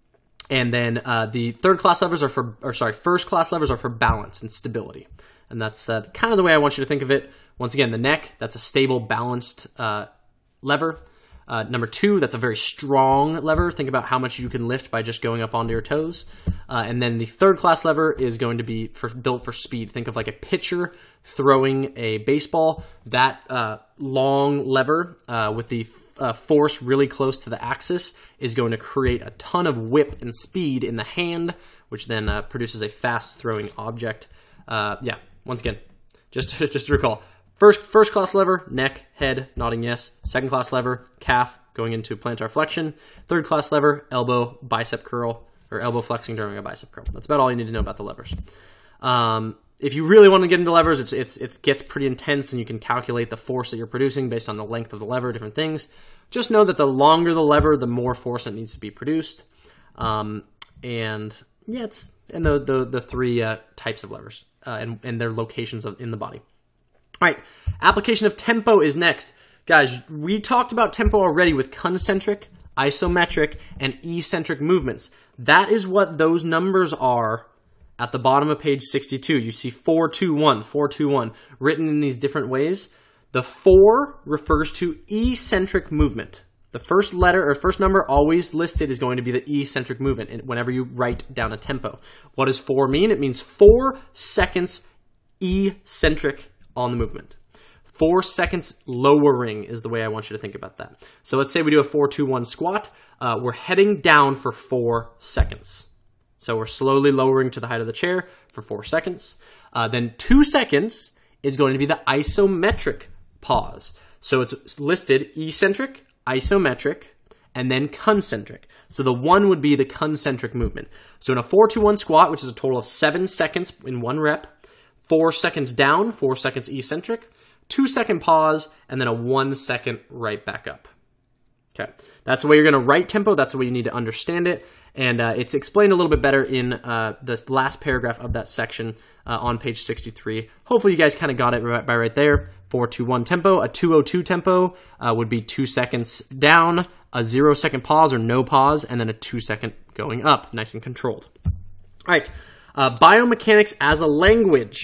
and then uh, the third class levers are for, or sorry, first class levers are for balance and stability. And that's uh, kind of the way I want you to think of it. Once again, the neck, that's a stable, balanced uh, lever. Uh, number two, that's a very strong lever. Think about how much you can lift by just going up onto your toes. Uh, and then the third class lever is going to be for, built for speed. Think of like a pitcher throwing a baseball. That uh, long lever uh, with the uh, force really close to the axis is going to create a ton of whip and speed in the hand, which then uh, produces a fast throwing object. Uh, yeah, once again, just, just to recall. First, first class lever, neck, head, nodding yes. Second class lever, calf, going into plantar flexion. Third class lever, elbow, bicep curl, or elbow flexing during a bicep curl. That's about all you need to know about the levers. Um, if you really want to get into levers, it's, it's, it gets pretty intense, and you can calculate the force that you're producing based on the length of the lever, different things. Just know that the longer the lever, the more force that needs to be produced. Um, and yeah, it's and the the, the three uh, types of levers uh, and, and their locations of, in the body. All right, application of tempo is next. Guys, we talked about tempo already with concentric, isometric, and eccentric movements. That is what those numbers are at the bottom of page sixty-two. You see four two one, four two one, written in these different ways. The four refers to eccentric movement. The first letter or first number always listed is going to be the eccentric movement whenever you write down a tempo. What does four mean? It means four seconds eccentric on the movement. Four seconds lowering is the way I want you to think about that. So let's say we do a four two one squat. Uh, we're heading down for four seconds. So we're slowly lowering to the height of the chair for four seconds. Uh, then two seconds is going to be the isometric pause. So it's listed eccentric, isometric, and then concentric. So the one would be the concentric movement. So in a four two one squat, which is a total of seven seconds in one rep, four seconds down, four seconds eccentric, two second pause, and then a one second right back up. Okay, that's the way you're going to write tempo. That's the way you need to understand it. And uh, it's explained a little bit better in uh, the last paragraph of that section uh, on page sixty-three. Hopefully you guys kind of got it right, by right there. four two one tempo. A two oh two tempo uh, would be two seconds down, a zero second pause or no pause, and then a two second going up, nice and controlled. All right, uh, biomechanics as a language.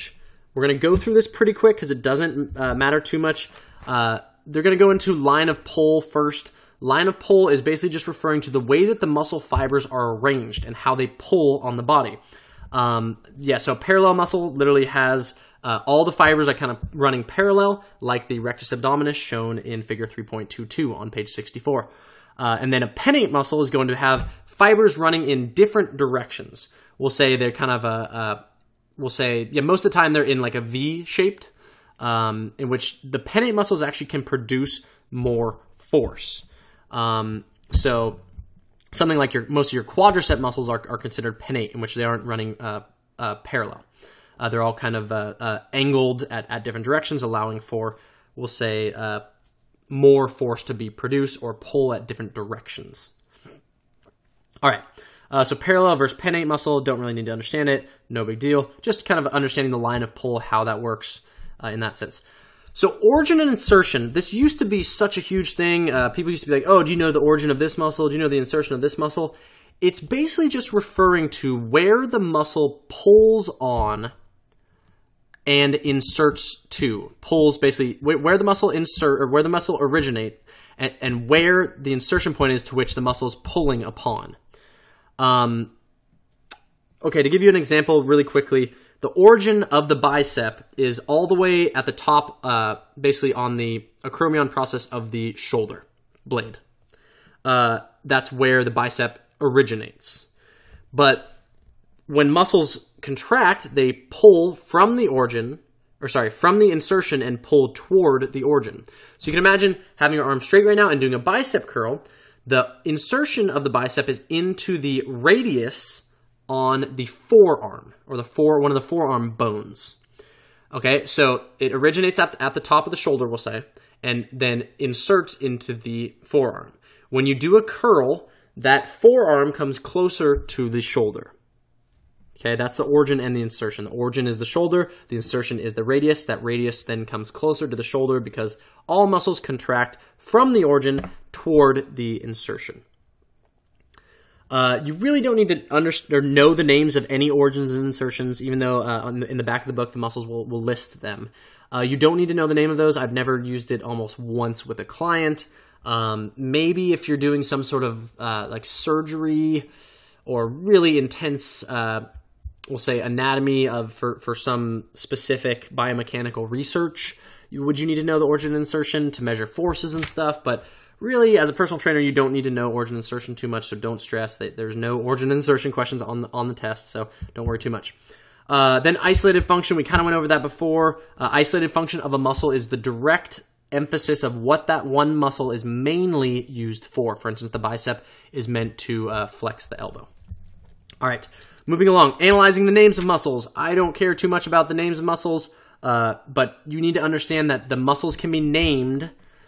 We're going to go through this pretty quick because it doesn't uh, matter too much. Uh, they're going to go into line of pull first. Line of pull is basically just referring to the way that the muscle fibers are arranged and how they pull on the body. Um, yeah, so a parallel muscle literally has uh, all the fibers are kind of running parallel, like the rectus abdominis shown in figure three point two two on page sixty-four. Uh, and then a pennate muscle is going to have fibers running in different directions. We'll say they're kind of a, a we'll say, yeah, most of the time they're in like a V-shaped, um, in which the pennate muscles actually can produce more force. Um, so something like your most of your quadricep muscles are, are considered pennate, in which they aren't running uh, uh, parallel. Uh, they're all kind of uh, uh, angled at, at different directions, allowing for, we'll say, uh, more force to be produced or pull at different directions. All right. Uh, so parallel versus pennate muscle, don't really need to understand it. No big deal. Just kind of understanding the line of pull, how that works uh, in that sense. So origin and insertion, this used to be such a huge thing. Uh, people used to be like, oh, do you know the origin of this muscle? Do you know the insertion of this muscle? It's basically just referring to where the muscle pulls on and inserts to. Pulls basically where the muscle insert or where the muscle originate and, and where the insertion point is to which the muscle is pulling upon. Um, okay, to give you an example really quickly, the origin of the bicep is all the way at the top, uh, basically on the acromion process of the shoulder blade. Uh, that's where the bicep originates. But when muscles contract, they pull from the origin, or sorry, from the insertion and pull toward the origin. So you can imagine having your arm straight right now and doing a bicep curl. The insertion of the bicep is into the radius on the forearm, or the fore, one of the forearm bones. Okay, so it originates at, at the top of the shoulder, we'll say, and then inserts into the forearm. When you do a curl, that forearm comes closer to the shoulder. Okay, that's the origin and the insertion. The origin is the shoulder, the insertion is the radius. That radius then comes closer to the shoulder because all muscles contract from the origin toward the insertion. Uh, you really don't need to understand or know the names of any origins and insertions, even though uh, on the, in the back of the book the muscles will, will list them. Uh, you don't need to know the name of those. I've never used it almost once with a client. Um, maybe if you're doing some sort of uh, like surgery or really intense, uh, we'll say anatomy of for, for some specific biomechanical research, you, would you need to know the origin and insertion to measure forces and stuff? But really, as a personal trainer, you don't need to know origin and insertion too much, so don't stress that there's no origin and insertion questions on the, on the test, so don't worry too much. Uh, then isolated function, we kind of went over that before. Uh, isolated function of a muscle is the direct emphasis of what that one muscle is mainly used for. For instance, the bicep is meant to uh, flex the elbow. All right, moving along, analyzing the names of muscles. I don't care too much about the names of muscles, uh, but you need to understand that the muscles can be named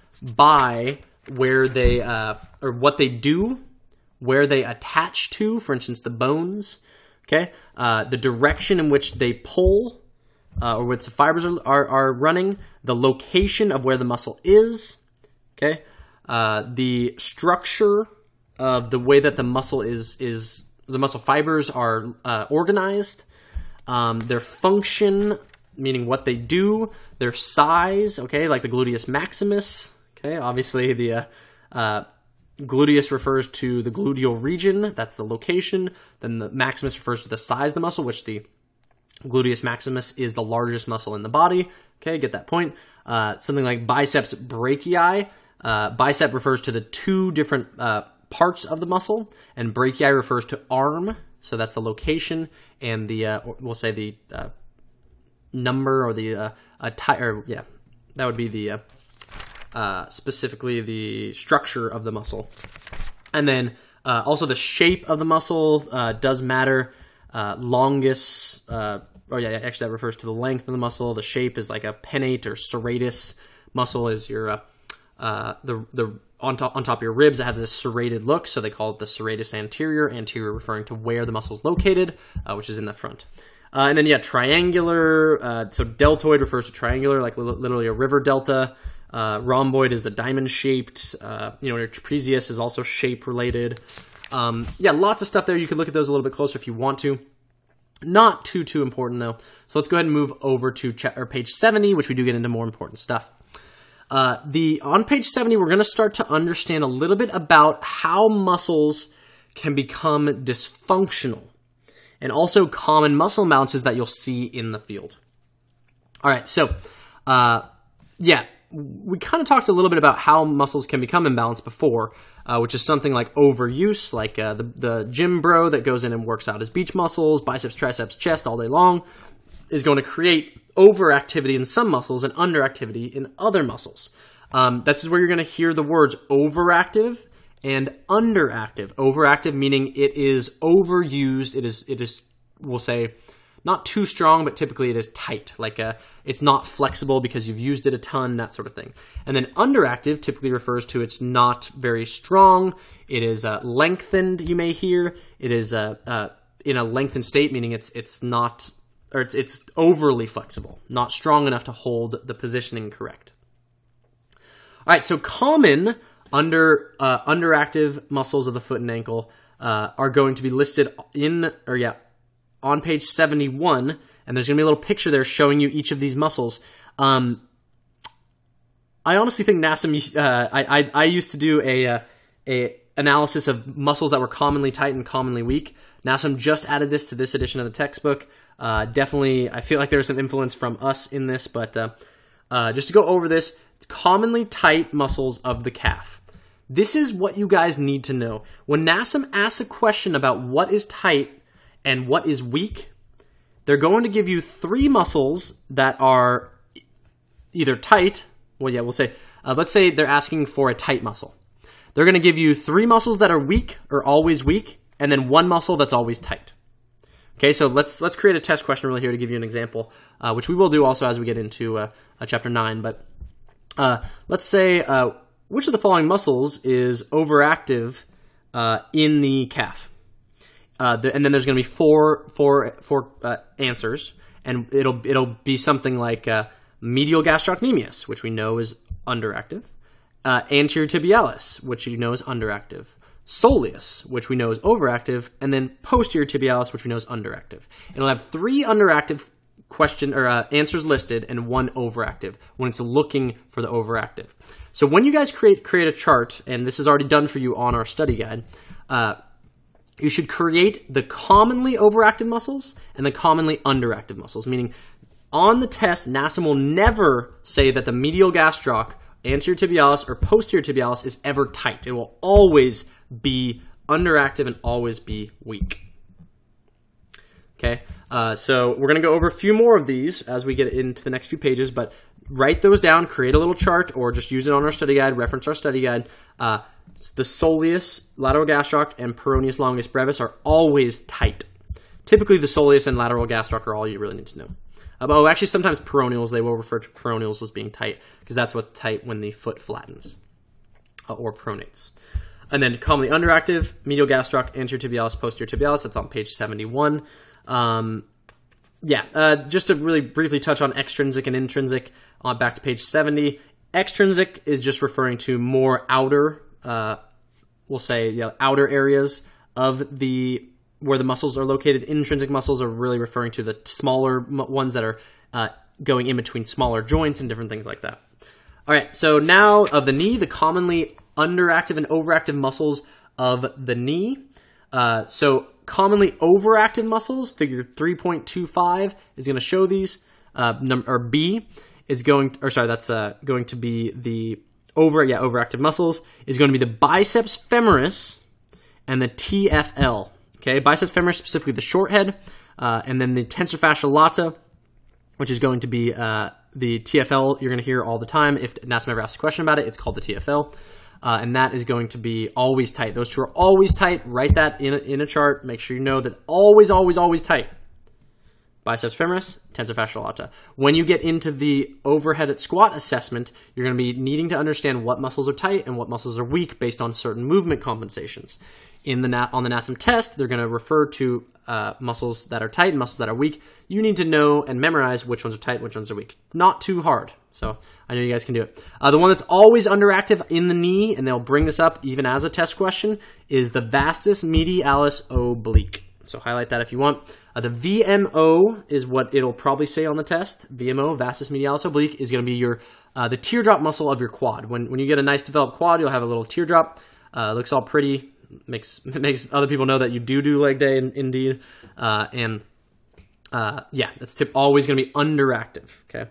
by where they, uh, or what they do, where they attach to, for instance, the bones, okay, uh, the direction in which they pull, uh, or which the fibers are, are, are running, the location of where the muscle is, okay, uh, the structure of the way that the muscle is, is the muscle fibers are uh, organized, um, their function, meaning what they do, their size, okay, like the gluteus maximus. Okay, obviously the uh, uh, gluteus refers to the gluteal region, that's the location. Then the maximus refers to the size of the muscle, which the gluteus maximus is the largest muscle in the body. Okay, get that point. Uh, something like biceps brachii. Uh, bicep refers to the two different uh, parts of the muscle, and brachii refers to arm, so that's the location, and the, uh, we'll say the uh, number or the, uh, uh, ty- or yeah, that would be the, uh, Uh, specifically the structure of the muscle. And then uh, also the shape of the muscle uh, does matter. Uh, longus, uh, oh yeah, actually that refers to the length of the muscle. The shape is like a pennate or serratus muscle is your, uh, uh, the, the on top, on top of your ribs, it has this serrated look, so they call it the serratus anterior, anterior referring to where the muscle is located, uh, which is in the front. Uh, and then yeah, triangular, uh, so deltoid refers to triangular, like li- literally a river delta. Uh, rhomboid is a diamond-shaped. Uh, you know, your trapezius is also shape-related. Um, yeah, lots of stuff there. You can look at those a little bit closer if you want to. Not too, too important, though. So let's go ahead and move over to ch- or page seventy, which we do get into more important stuff. Uh, the on page seventy, we're going to start to understand a little bit about how muscles can become dysfunctional, and also common muscle imbalances that you'll see in the field. All right, so uh, yeah, we kind of talked a little bit about how muscles can become imbalanced before, uh, which is something like overuse, like uh, the, the gym bro that goes in and works out his beach muscles, biceps, triceps, chest all day long, is going to create overactivity in some muscles and underactivity in other muscles. Um, this is where you're going to hear the words overactive and underactive. Overactive meaning it is overused. It is, it is, we'll say, not too strong, but typically it is tight. Like a, it's not flexible because you've used it a ton, that sort of thing. And then underactive typically refers to it's not very strong. It is uh, lengthened, you may hear. It is uh, uh, in a lengthened state, meaning it's it's not, or it's it's overly flexible, not strong enough to hold the positioning correct. All right, so common under uh, underactive muscles of the foot and ankle uh, are going to be listed in, or yeah, on page seventy-one, and there's going to be a little picture there showing you each of these muscles. Um, I honestly think NASM, uh, I, I I used to do a, uh, a analysis of muscles that were commonly tight and commonly weak. NASM just added this to this edition of the textbook. Uh, definitely, I feel like there's some influence from us in this, but uh, uh, just to go over this, commonly tight muscles of the calf. This is what you guys need to know. When NASM asks a question about what is tight and what is weak, they're going to give you three muscles that are either tight. Well, yeah, we'll say, uh, let's say they're asking for a tight muscle. They're going to give you three muscles that are weak or always weak, and then one muscle that's always tight. Okay, so let's let's create a test question really here to give you an example, uh, which we will do also as we get into uh, uh, chapter nine. But uh, let's say, uh, which of the following muscles is overactive uh, in the calf? Uh, the, and then there's going to be four, four, four uh, answers, and it'll it'll be something like uh, medial gastrocnemius, which we know is underactive, uh, anterior tibialis, which you know is underactive, soleus, which we know is overactive, and then posterior tibialis, which we know is underactive. It'll have three underactive question or uh, answers listed and one overactive when it's looking for the overactive. So when you guys create create a chart, and this is already done for you on our study guide, uh, you should create the commonly overactive muscles and the commonly underactive muscles, meaning on the test, NASM will never say that the medial gastroc, anterior tibialis, or posterior tibialis is ever tight. It will always be underactive and always be weak. Okay, uh, so we're going to go over a few more of these as we get into the next few pages, but write those down, create a little chart, or just use it on our study guide, reference our study guide. Uh, the soleus, lateral gastroc, and peroneus longus brevis are always tight. Typically, the soleus and lateral gastroc are all you really need to know. Uh, oh, actually, sometimes peroneals, they will refer to peroneals as being tight, because that's what's tight when the foot flattens, uh, or pronates. And then commonly underactive, medial gastroc, anterior tibialis, posterior tibialis, that's on page seventy-one. Um, yeah, uh, just to really briefly touch on extrinsic and intrinsic, uh, back to page seventy. Extrinsic is just referring to more outer, uh, we'll say, you know, outer areas of the where the muscles are located. Intrinsic muscles are really referring to the smaller m- ones that are uh, going in between smaller joints and different things like that. All right, so now of the knee, the commonly underactive and overactive muscles of the knee. Uh, so commonly overactive muscles, figure three point two five is going to show these. Uh, num- or B is going, or sorry, that's uh, going to be the over, yeah, overactive muscles is going to be the biceps femoris and the T F L. Okay, biceps femoris, specifically the short head, uh, and then the tensor fascia lata, which is going to be uh, the T F L. You're going to hear all the time. If NASM ever asks a question about it, it's called the T F L. Uh, and that is going to be always tight. Those two are always tight. Write that in a, in a chart. Make sure you know that always, always, always tight. Biceps femoris, tensor fascia lata. When you get into the overhead at squat assessment, you're going to be needing to understand what muscles are tight and what muscles are weak based on certain movement compensations. In the na- on the NASM test, they're going to refer to uh, muscles that are tight and muscles that are weak. You need to know and memorize which ones are tight, which ones are weak. Not too hard. So I know you guys can do it. Uh, the one that's always underactive in the knee, and they'll bring this up even as a test question, is the vastus medialis oblique. So highlight that if you want. Uh, the V M O is what it'll probably say on the test. V M O, vastus medialis oblique, is going to be your uh, the teardrop muscle of your quad. When when you get a nice developed quad, you'll have a little teardrop. Uh, looks all pretty. Makes makes other people know that you do do leg day in, indeed. Uh, and uh, yeah, that's tip, always going to be underactive. Okay.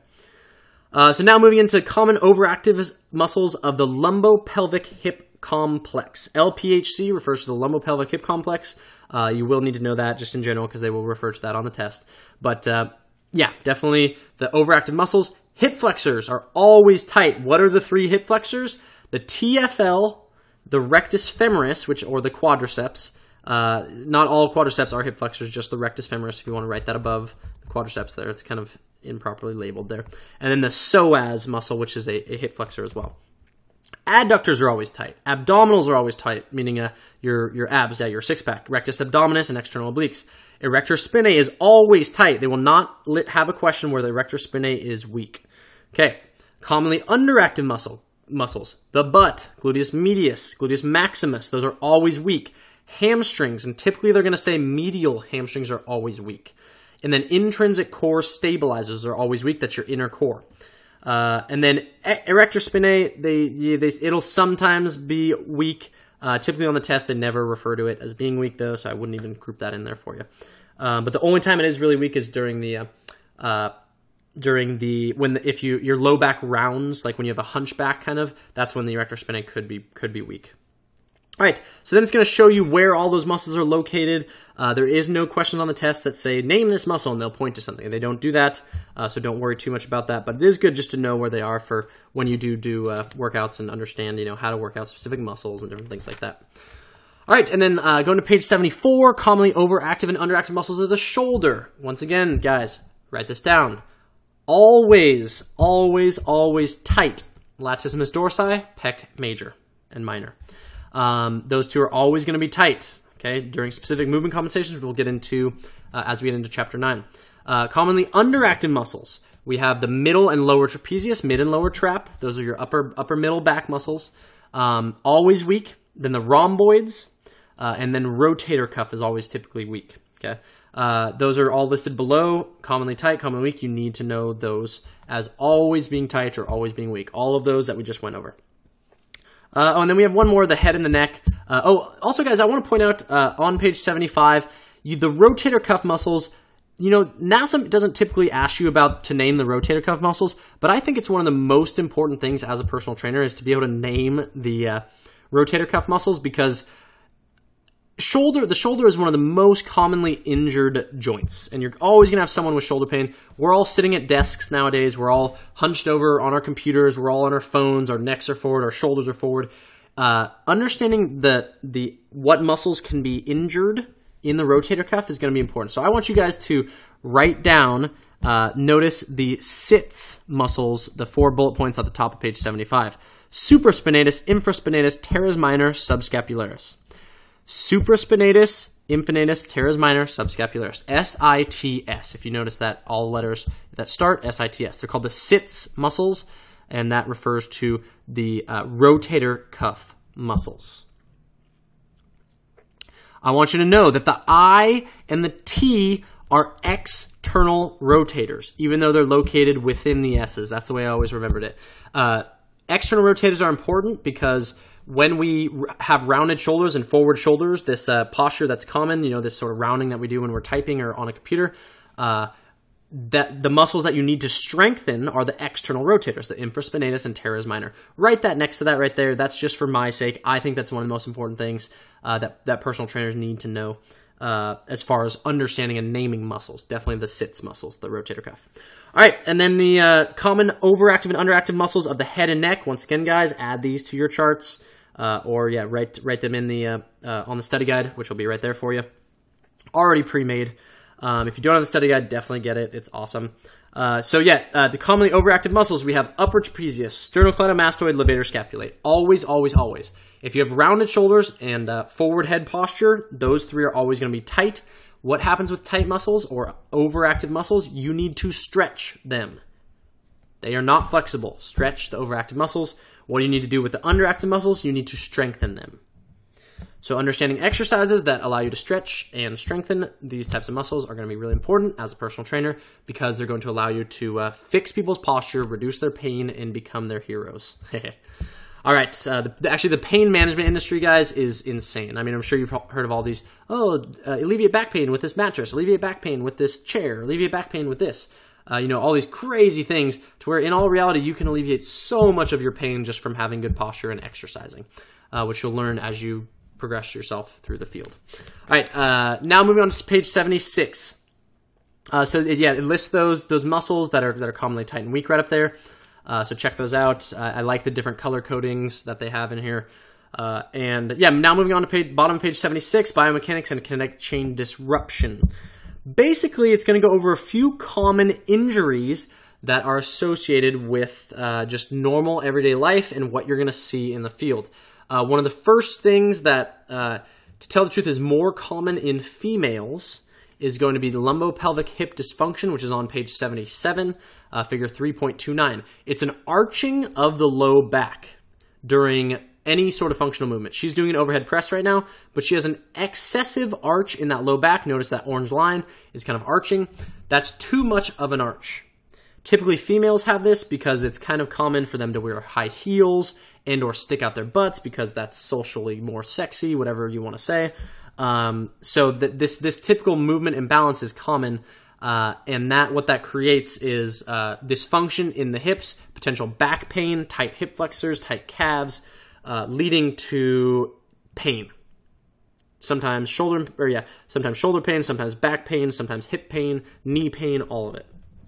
Uh, so now moving into common overactive muscles of the lumbopelvic hip complex. L P H C refers to the lumbopelvic hip complex. Uh, you will need to know that just in general because they will refer to that on the test. But uh, yeah, definitely the overactive muscles. Hip flexors are always tight. What are the three hip flexors? The T F L, the rectus femoris, which or the quadriceps. Uh, not all quadriceps are hip flexors, just the rectus femoris. If you want to write that above the quadriceps there, it's kind of improperly labeled there. And then the psoas muscle, which is a, a hip flexor as well. Adductors are always tight. Abdominals are always tight, meaning uh, your your abs, yeah, your six-pack, rectus abdominis, and external obliques. Erector spinae is always tight. They will not lit, have a question where the erector spinae is weak. Okay, commonly underactive muscle muscles. The butt, gluteus medius, gluteus maximus, those are always weak. Hamstrings, and typically they're going to say medial hamstrings are always weak. And then intrinsic core stabilizers are always weak. That's your inner core. Uh, and then erector spinae, they, they it'll sometimes be weak. Uh, typically on the test, they never refer to it as being weak, though, so I wouldn't even group that in there for you. Uh, but the only time it is really weak is during the uh, uh, during the when the, if you your low back rounds, like when you have a hunchback, kind of. That's when the erector spinae could be could be weak. All right, so then it's going to show you where all those muscles are located. Uh, there is no questions on the test that say, name this muscle, and they'll point to something. They don't do that, uh, so don't worry too much about that. But it is good just to know where they are for when you do do uh, workouts and understand, you know, how to work out specific muscles and different things like that. All right, and then uh, going to page seventy-four, commonly overactive and underactive muscles of the shoulder. Once again, guys, write this down. Always, always, always tight. Latissimus dorsi, pec major and minor. Um, those two are always going to be tight, okay, during specific movement compensations we'll get into uh, as we get into chapter nine. Uh, commonly underactive muscles. We have the middle and lower trapezius, mid and lower trap. Those are your upper upper middle back muscles. Um, always weak. Then the rhomboids, uh, and then rotator cuff is always typically weak, okay. Uh, those are all listed below, commonly tight, commonly weak. You need to know those as always being tight or always being weak. All of those that we just went over. Uh, oh, and then we have one more, the head and the neck. Uh, oh, also, guys, I want to point out uh, on page seventy-five, you, the rotator cuff muscles, you know, NASA doesn't typically ask you about to name the rotator cuff muscles, but I think it's one of the most important things as a personal trainer is to be able to name the uh, rotator cuff muscles because shoulder, the shoulder is one of the most commonly injured joints, and you're always going to have someone with shoulder pain. We're all sitting at desks nowadays. We're all hunched over on our computers. We're all on our phones. Our necks are forward. Our shoulders are forward. Uh, understanding the the what muscles can be injured in the rotator cuff is going to be important. So I want you guys to write down, uh, notice the sits muscles, the four bullet points at the top of page seventy-five. Supraspinatus, infraspinatus, teres minor, subscapularis. Supraspinatus, infinatus, teres minor, subscapularis. S I T S. If you notice that, all letters that start S I T S. They're called the sits muscles, and that refers to the uh, rotator cuff muscles. I want you to know that the I and the T are external rotators, even though they're located within the S's. That's the way I always remembered it. Uh, external rotators are important because when we have rounded shoulders and forward shoulders, this uh, posture that's common, you know, this sort of rounding that we do when we're typing or on a computer, uh, that the muscles that you need to strengthen are the external rotators, the infraspinatus and teres minor. Write that next to that right there. That's just for my sake. I think that's one of the most important things uh, that, that personal trainers need to know uh, as far as understanding and naming muscles. Definitely the sits muscles, the rotator cuff. All right, and then the uh, common overactive and underactive muscles of the head and neck. Once again, guys, add these to your charts. Uh, or yeah, write write them in the uh, uh, on the study guide, which will be right there for you. Already pre-made. Um, if you don't have the study guide, definitely get it. It's awesome. Uh, so yeah, uh, the commonly overactive muscles, we have upper trapezius, sternocleidomastoid, levator scapulae. Always, always, always. If you have rounded shoulders and uh, forward head posture, those three are always going to be tight. What happens with tight muscles or overactive muscles? You need to stretch them. They are not flexible. Stretch the overactive muscles. What do you need to do with the underactive muscles? You need to strengthen them. So understanding exercises that allow you to stretch and strengthen these types of muscles are going to be really important as a personal trainer because they're going to allow you to uh, fix people's posture, reduce their pain, and become their heroes. All right. Uh, the, actually, the pain management industry, guys, is insane. I mean, I'm sure you've heard of all these, oh, uh, alleviate back pain with this mattress, alleviate back pain with this chair, alleviate back pain with this. Uh, you know, all these crazy things to where in all reality, you can alleviate so much of your pain just from having good posture and exercising, uh, which you'll learn as you progress yourself through the field. All right, uh, now moving on to page seventy-six. Uh, so it, yeah, it lists those those muscles that are that are commonly tight and weak right up there. Uh, so check those out. Uh, I like the different color codings that they have in here. Uh, and yeah, now moving on to page, bottom of page seventy-six, biomechanics and kinetic chain disruption. Basically, it's going to go over a few common injuries that are associated with uh, just normal everyday life and what you're going to see in the field. Uh, one of the first things that, uh, to tell the truth, is more common in females is going to be the lumbopelvic hip dysfunction, which is on page seventy-seven, uh, figure three point two nine. It's an arching of the low back during any sort of functional movement. She's doing an overhead press right now, but she has an excessive arch in that low back. Notice that orange line is kind of arching. That's too much of an arch. Typically, females have this because it's kind of common for them to wear high heels and or stick out their butts because that's socially more sexy, whatever you want to say. Um, so th- this this typical movement imbalance is common, uh, and that what that creates is uh, dysfunction in the hips, potential back pain, tight hip flexors, tight calves, uh, leading to pain. Sometimes shoulder, or yeah, sometimes shoulder pain, sometimes back pain, sometimes hip pain, knee pain, all of it.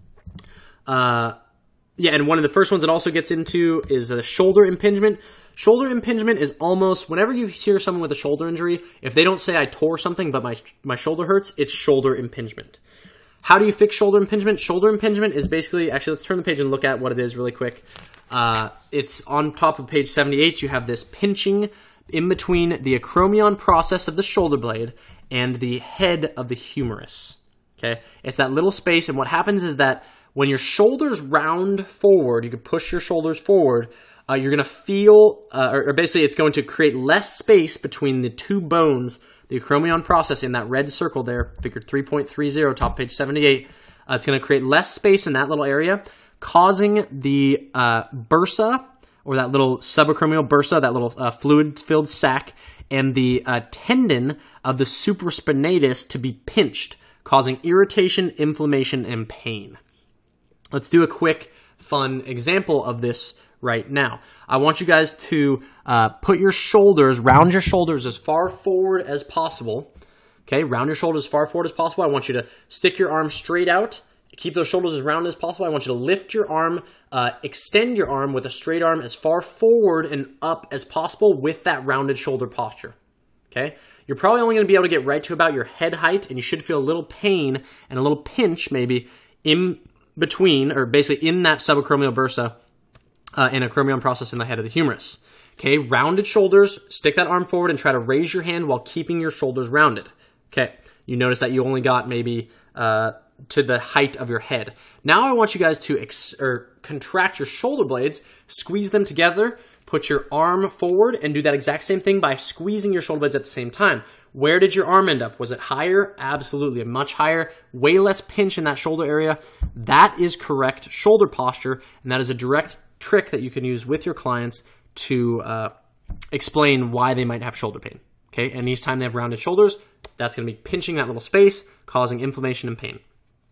Uh, yeah, and one of the first ones it also gets into is a shoulder impingement. Shoulder impingement is almost, whenever you hear someone with a shoulder injury, if they don't say I tore something but my my shoulder hurts, it's shoulder impingement. How do you fix shoulder impingement? Shoulder impingement is basically, actually let's turn the page and look at what it is really quick. Uh, it's on top of page seventy-eight, you have this pinching in between the acromion process of the shoulder blade and the head of the humerus. Okay, it's that little space, and what happens is that when your shoulders round forward, you can push your shoulders forward, uh, you're going to feel, uh, or, or basically it's going to create less space between the two bones, the acromion process in that red circle there, figure three point three zero, top page seventy-eight. Uh, it's going to create less space in that little area, causing the uh, bursa, or that little subacromial bursa, that little uh, fluid-filled sac, and the uh, tendon of the supraspinatus to be pinched, causing irritation, inflammation, and pain. Let's do a quick, fun example of this right now. I want you guys to uh, put your shoulders, round your shoulders as far forward as possible. Okay, round your shoulders as far forward as possible. I want you to stick your arm straight out. Keep those shoulders as round as possible. I want you to lift your arm, uh, extend your arm with a straight arm as far forward and up as possible with that rounded shoulder posture. Okay, you're probably only going to be able to get right to about your head height, and you should feel a little pain and a little pinch maybe in between, or basically in that subacromial bursa uh, and acromion process in the head of the humerus. Okay, rounded shoulders, stick that arm forward and try to raise your hand while keeping your shoulders rounded. Okay, you notice that you only got maybe uh, to the height of your head. Now I want you guys to ex- or contract your shoulder blades, squeeze them together, put your arm forward, and do that exact same thing by squeezing your shoulder blades at the same time. Where did your arm end up? Was it higher? Absolutely, much higher. Way less pinch in that shoulder area. That is correct shoulder posture, and that is a direct trick that you can use with your clients to uh, explain why they might have shoulder pain. Okay, and each time they have rounded shoulders, that's going to be pinching that little space, causing inflammation and pain.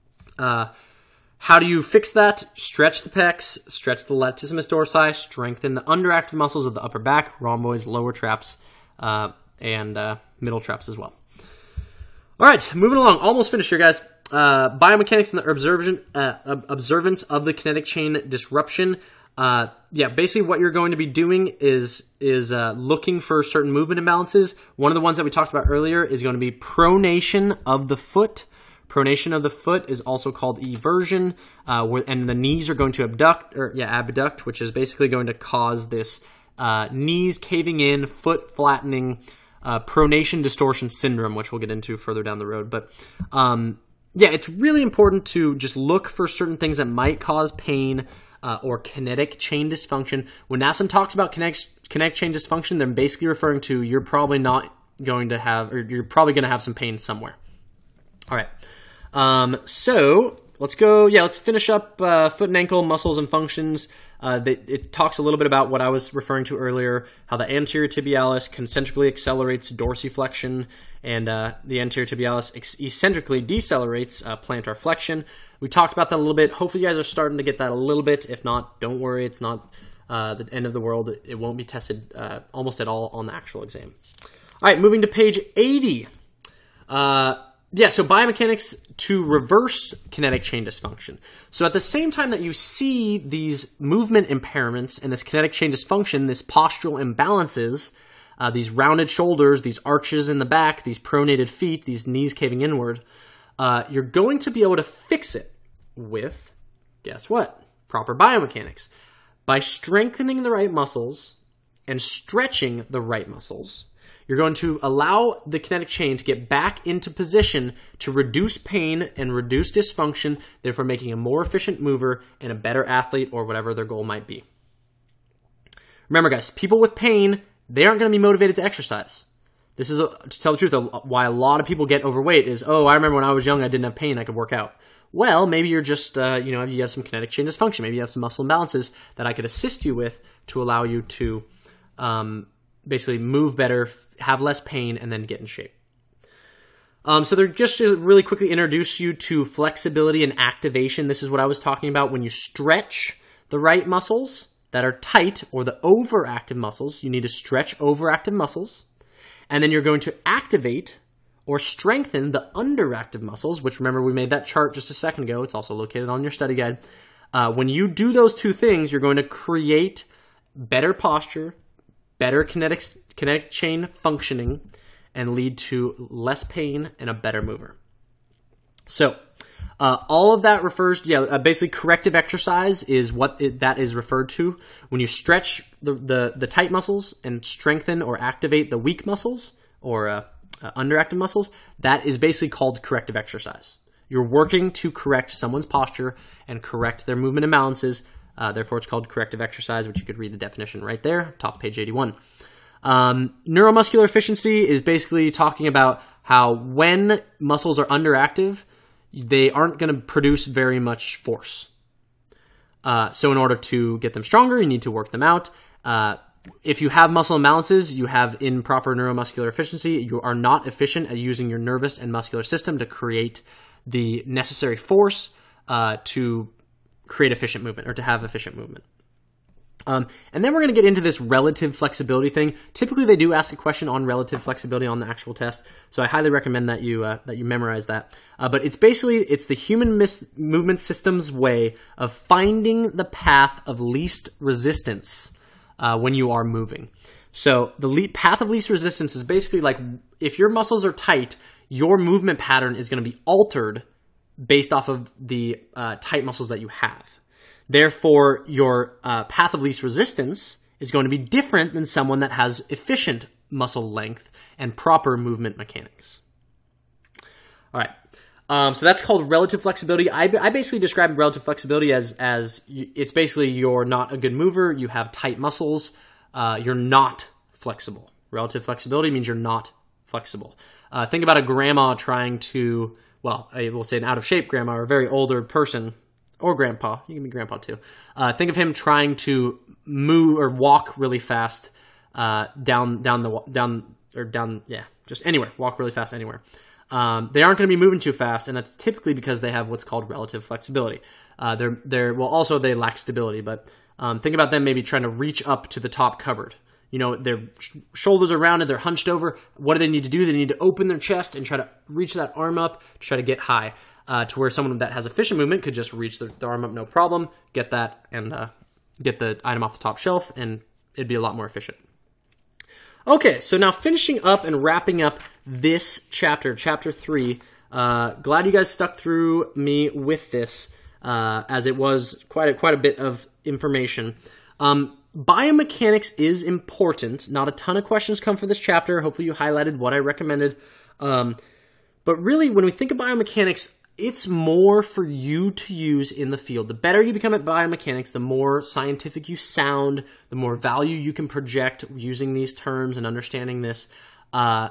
Uh, how do you fix that? Stretch the pecs, stretch the latissimus dorsi, strengthen the underactive muscles of the upper back, rhomboids, lower traps, uh, and uh, middle traps as well. All right, moving along. Almost finished here, guys. Uh, biomechanics and the observation, uh, observance of the kinetic chain disruption. Uh, yeah, basically what you're going to be doing is is uh, looking for certain movement imbalances. One of the ones that we talked about earlier is going to be pronation of the foot. Pronation of the foot is also called eversion, uh, where, and the knees are going to abduct, or yeah, abduct, which is basically going to cause this uh, knees caving in, foot flattening, uh, pronation distortion syndrome, which we'll get into further down the road. But um, yeah, it's really important to just look for certain things that might cause pain uh, or kinetic chain dysfunction. When Nassim talks about kinetic, kinetic chain dysfunction, they're basically referring to you're probably not going to have, or you're probably going to have some pain somewhere. All right. Um, so let's go. Yeah, let's finish up uh, foot and ankle muscles and functions. Uh, they, it talks a little bit about what I was referring to earlier, how the anterior tibialis concentrically accelerates dorsiflexion, and uh, the anterior tibialis ex- eccentrically decelerates uh, plantar flexion. We talked about that a little bit. Hopefully you guys are starting to get that a little bit. If not, don't worry. It's not uh, the end of the world. It won't be tested uh, almost at all on the actual exam. All right, moving to page eighty. Uh, Yeah, so biomechanics to reverse kinetic chain dysfunction. So at the same time that you see these movement impairments and this kinetic chain dysfunction, this postural imbalances, uh, these rounded shoulders, these arches in the back, these pronated feet, these knees caving inward, uh, you're going to be able to fix it with, guess what? Proper biomechanics. By strengthening the right muscles and stretching the right muscles, you're going to allow the kinetic chain to get back into position to reduce pain and reduce dysfunction, therefore making a more efficient mover and a better athlete or whatever their goal might be. Remember, guys, people with pain, they aren't going to be motivated to exercise. This is, a, to tell the truth, a, why a lot of people get overweight is, oh, I remember when I was young, I didn't have pain, I could work out. Well, maybe you're just, uh, you know, you have some kinetic chain dysfunction. Maybe you have some muscle imbalances that I could assist you with to allow you to um, basically move better, have less pain, and then get in shape. Um, so they're just to really quickly introduce you to flexibility and activation. This is what I was talking about when you stretch the right muscles that are tight or the overactive muscles. You need to stretch overactive muscles. And then you're going to activate or strengthen the underactive muscles, which remember we made that chart just a second ago. It's also located on your study guide. Uh, when you do those two things, you're going to create better posture, better kinetic, kinetic chain functioning, and lead to less pain and a better mover. So uh, all of that refers to, yeah, uh, basically corrective exercise is what it, that is referred to. When you stretch the, the, the tight muscles and strengthen or activate the weak muscles or uh, uh, underactive muscles, that is basically called corrective exercise. You're working to correct someone's posture and correct their movement imbalances. Uh, therefore, it's called corrective exercise, which you could read the definition right there, top of page eighty-one. Um, neuromuscular efficiency is basically talking about how when muscles are underactive, they aren't going to produce very much force. Uh, so in order to get them stronger, you need to work them out. Uh, if you have muscle imbalances, you have improper neuromuscular efficiency. You are not efficient at using your nervous and muscular system to create the necessary force uh, to create efficient movement or to have efficient movement. Um, and then we're going to get into this relative flexibility thing. Typically, they do ask a question on relative flexibility on the actual test, so I highly recommend that you uh, that you memorize that. Uh, but it's basically it's the human mis- movement system's way of finding the path of least resistance uh, when you are moving. So the le- path of least resistance is basically like if your muscles are tight, your movement pattern is going to be altered based off of the uh, tight muscles that you have. Therefore, your uh, path of least resistance is going to be different than someone that has efficient muscle length and proper movement mechanics. All right. Um, so that's called relative flexibility. I, I basically describe relative flexibility as, as you, it's basically you're not a good mover, you have tight muscles, uh, you're not flexible. Relative flexibility means you're not flexible. Uh, think about a grandma trying to, well, I will say an out-of-shape grandma or a very older person, or grandpa, you can be grandpa too. Uh, think of him trying to move or walk really fast uh, down down the down or down yeah, just anywhere, walk really fast anywhere. Um, they aren't going to be moving too fast, and that's typically because they have what's called relative flexibility. Uh, they're they're well, also they lack stability, but um, think about them maybe trying to reach up to the top cupboard. You know, their sh- shoulders are rounded, they're hunched over. What do they need to do? They need to open their chest and try to reach that arm up to try to get high. Uh, to where someone that has efficient movement could just reach their, their arm up no problem, get that, and uh, get the item off the top shelf, and it'd be a lot more efficient. Okay, so now finishing up and wrapping up this chapter, chapter three. Uh, glad you guys stuck through me with this, uh, as it was quite a, quite a bit of information. Um, biomechanics is important. Not a ton of questions come for this chapter. Hopefully you highlighted what I recommended. Um, but really, when we think of biomechanics, it's more for you to use in the field. The better you become at biomechanics, the more scientific you sound, the more value you can project using these terms and understanding this. Uh,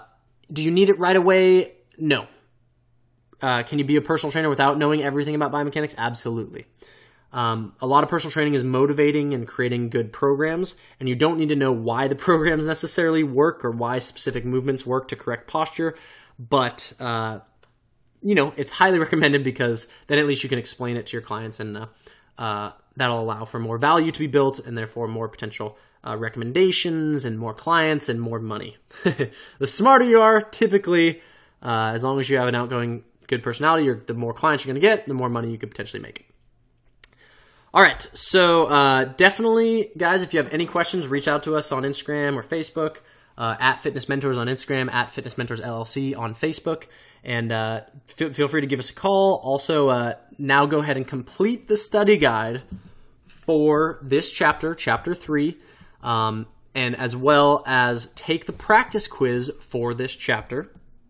do you need it right away? No. Uh, can you be a personal trainer without knowing everything about biomechanics? Absolutely. Um, a lot of personal training is motivating and creating good programs, and you don't need to know why the programs necessarily work or why specific movements work to correct posture, but, uh, you know, it's highly recommended because then at least you can explain it to your clients, and uh, uh, that'll allow for more value to be built and therefore more potential uh, recommendations and more clients and more money. The smarter you are, typically, uh, as long as you have an outgoing good personality, or the more clients you're going to get, the more money you could potentially make. All right, so uh, definitely, guys, if you have any questions, reach out to us on Instagram or Facebook, uh, at Fitness Mentors on Instagram, at Fitness Mentors L L C on Facebook, and uh, f- feel free to give us a call. Also, uh, now go ahead and complete the study guide for this chapter, Chapter three, um, and as well as take the practice quiz for this chapter,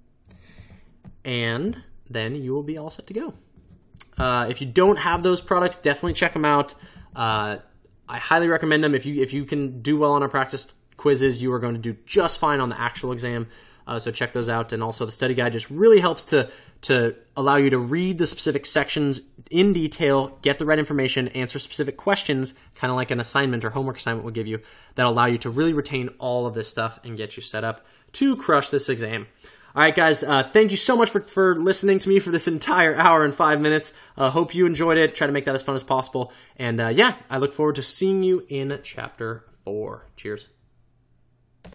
and then you will be all set to go. Uh, if you don't have those products, definitely check them out. Uh, I highly recommend them. If you if you can do well on our practice quizzes, you are going to do just fine on the actual exam. Uh, so check those out. And also the study guide just really helps to to allow you to read the specific sections in detail, get the right information, answer specific questions, kind of like an assignment or homework assignment will give you, that allow you to really retain all of this stuff and get you set up to crush this exam. All right, guys, uh, thank you so much for, for listening to me for this entire hour and five minutes. Uh, hope you enjoyed it. Try to make that as fun as possible. And uh, yeah, I look forward to seeing you in Chapter four. Cheers.